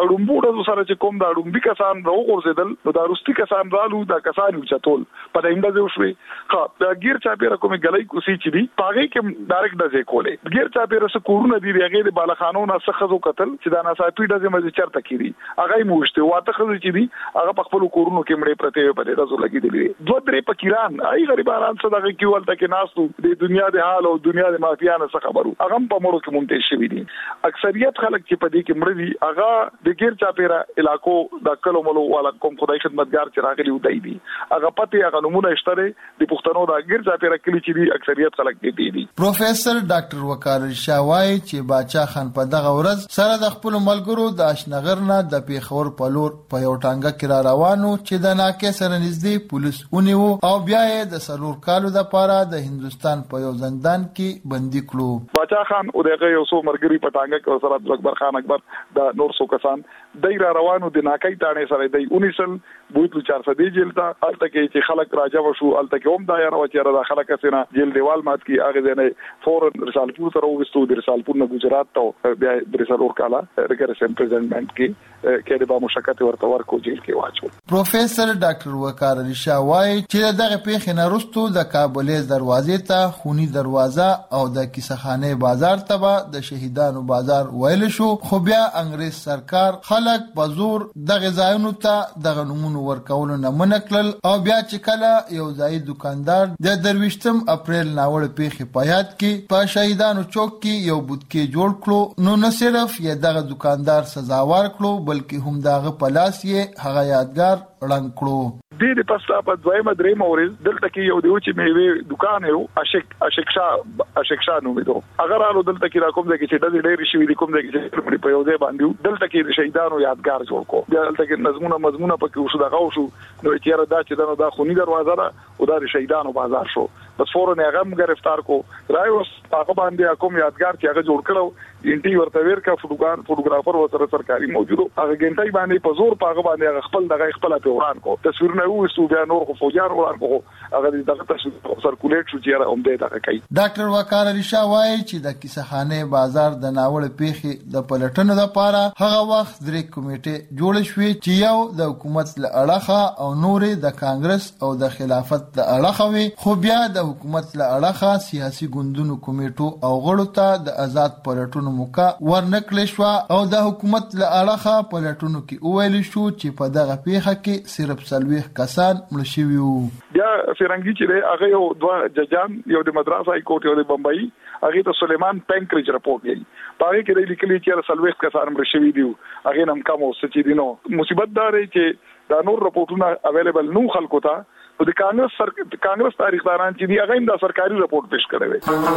اړومبوډه سره چې کوم د اړومبي کسان راوغورځیدل نو د روستي کسان رالو د کسان چتول په دایمه ځو شوي ها د غیر چاپیره کومې غلې کوسي چې دی پاغه کې ډایرکټ د کولې غیر چاپیره څه کورونه دی هغه د بالخانونو څخه خزو قتل چې دا ناصافي د زموږ چرته کیږي هغه موشته واته خزو چې دی هغه په خپل کورونو کې مړې پرته په دې رازو لګیدلې دوه درې فقیران ای غریبانان څه دغه کیول تک ناسو د دنیا د حال او دنیا د مافیانو څخه خبرو هغه په مړو کې مونږ شوی دي اکثریت خلک چې په دې کې مړ دي هغه د غیر چاپیره علاقو د کلو ملو والا کوم خدای خدمتګار چې راغلي ودی دي هغه پته هغه نمونه اشتره د پښتنو د غیر چاپیره کلی چې دي اکثریت خلک دي دي پروفیسور ډاکټر وقار شاوای چې باچا خان په دغه ورځ سره د خپل ملګرو د آشنغر نه د پیښور په لور په یو ټانګه کې را روانو چې د ناکې سره نږدې پولیس ونیو او بیا یې د سلور کالو د پاره د هندستان په یو زندان کې بندي کړو باچا خان او دغه یو څو مرګري په ټانګه کې سره اکبر خان اکبر د نور څو کسان دای را روانو د ناکې تانه سره دی اونیسل بوتلو چار سدي جیل ته الته کې چې خلک راځو شو الته کې هم دا یاره و چې را خلک سينه جیل دیوال مات کی هغه نه فورن رسالپور ته وګستو د رسالپور نه گجرات ته بیا د رسالور کالا رګر سمپرزنټمنت کې کې د با مشکته ورته ورکو جیل کې واچو پروفیسور ډاکټر وقار علي شاه وایي چې دغه پیښې نه وروسته د کابل دروازې ته خونی دروازه او د کیسخانه بازار ته د شهیدانو بازار ویل شو خو بیا انګريز سرکار خلک په زور دغه ځایونو ته دغه نمونه ورکول نه منکل او بیا چې کله یو ځای دکاندار د درويشتم اپریل ناوړ پیښې په یاد کې په شهیدانو چوک کې یو بوتکې جوړ کړو نو نه صرف یې دغه دکاندار سزاوار کړو بلکې هم دغه پلاس یې هغه یادګار وړاندې کړو د دې پستا په دویمه درېمه ورځ دلته کې یو دیو چې میوه دکان یو اشک اشکشا اشکشا نو میدو اگر الو دلته کې را کوم ځای کې چې د ډېر شي وی کوم ځای کې په یو ځای باندې دلته کې شهیدانو یادګار جوړ کو دلته کې نظمونه مضمونه پکې وشو دغه وشو نو چې را دا چې دا د خونی دروازه ده او د شهیدانو بازار شو بس فورن هغه هم گرفتار کو رايوس هغه باندې کوم یادګار چې هغه جوړ کړو انټي ورته ورکا فوټوګرافر فوټوګرافر وسره سرکاري موجودو هغه ګنټای باندې په زور پاغه باندې خپل دغه خپل په وران کو تصویرونه وستو بیا نور خو فوجان وران کو هغه دغه تصویر سرکولیټ شو چې را هم دغه کوي ډاکټر وقار علي شاه وایي چې د کیسخانه بازار د ناوړ پیښې د پلټنو لپاره هغه وخت درې کمیټې جوړ شوې چې یو د حکومت له اړخه او نورې د کانګرس او د خلافت د اړخه وي خو بیا د حکومت له اړخه سیاسي ګوندونو کمیټو او غړو ته د آزاد پلټنو موقع ورنکړل شو او د حکومت له اړخه پلټونو کې ویل شو چې په دغه پیښه کې صرف سلويخ کسان مړ شوي وو بیا فرنګي چې هغه یو دوه ججان یو د مدراس هاي کورټ یو د بمبئی هغه ته سليمان پنکریج رپورټ دی پاره کې لیکلي چې سلويخ کسان مړ شوي دي هغه نم کوم څه چې دینو مصیبت دار چې دا نور رپورټونه اویلیبل نو خلکو ته د کانګرس سر کانګرس تاریخداران چې دی هغه د سرکاري رپورټ پیش کړی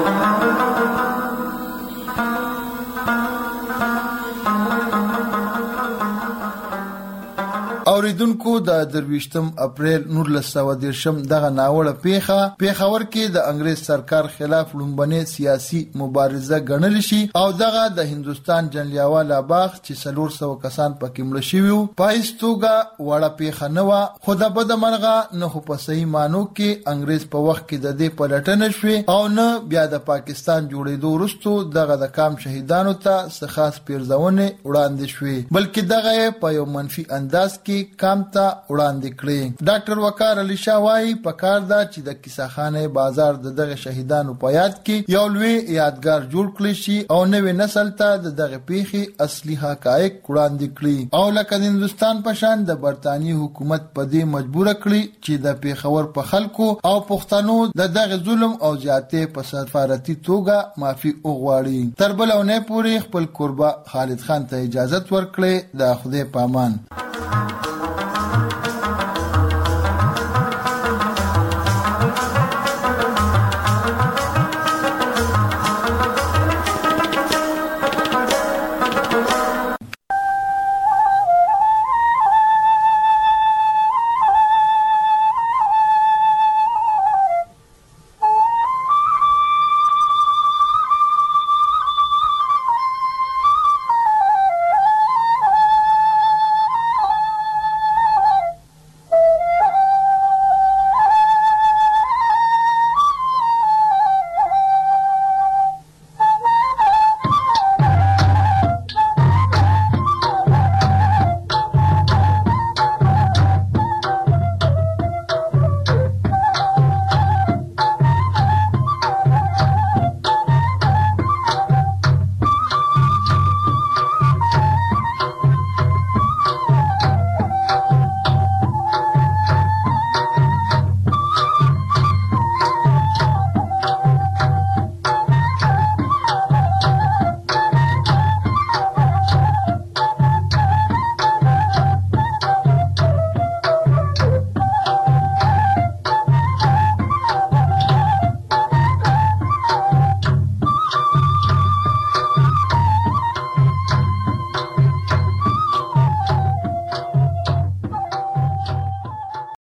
وي اوریدونکو د درويشتم اپریل نولس سوه دیرشم دغه ناوړه پیښه پیښور کې د انګريز سرکار خلاف لومبنه سیاسي مبارزه ګڼل شي او دغه د هندستان جنلیاواله باغ چې سلور سو کسان پکې مړ شوي په هیڅ وړه پیښه نه و خو د بد مرغه نه په صحیح مانو کې انګريز په وخت کې د دې پلټنه شوي او نه بیا د پاکستان جوړېدو وروسته دغه د کام شهیدانو ته څه خاص پیرزونه وړاندې شوي بلکې دغه په یو منفي انداز کې کام ته وړاندې کړي ډاکټر وقار علي شاه وایي په کار دا چې د کیسخانه بازار د دغه شهیدانو په یاد کې یو لوی یادګار جوړ کړي شي او نوې نسل ته د دغه پیښې اصلي حقایق وړاندې کړي او لکه د هندستان په شان د برتانیي حکومت په دې مجبور کړي چې د پیښور په خلکو او پښتنو د دغه ظلم او زیاتې په سفارتي توګه معافي وغواړي تر بلونه پورې خپل قربا خالد خان ته اجازه ورکړي د خدای پامان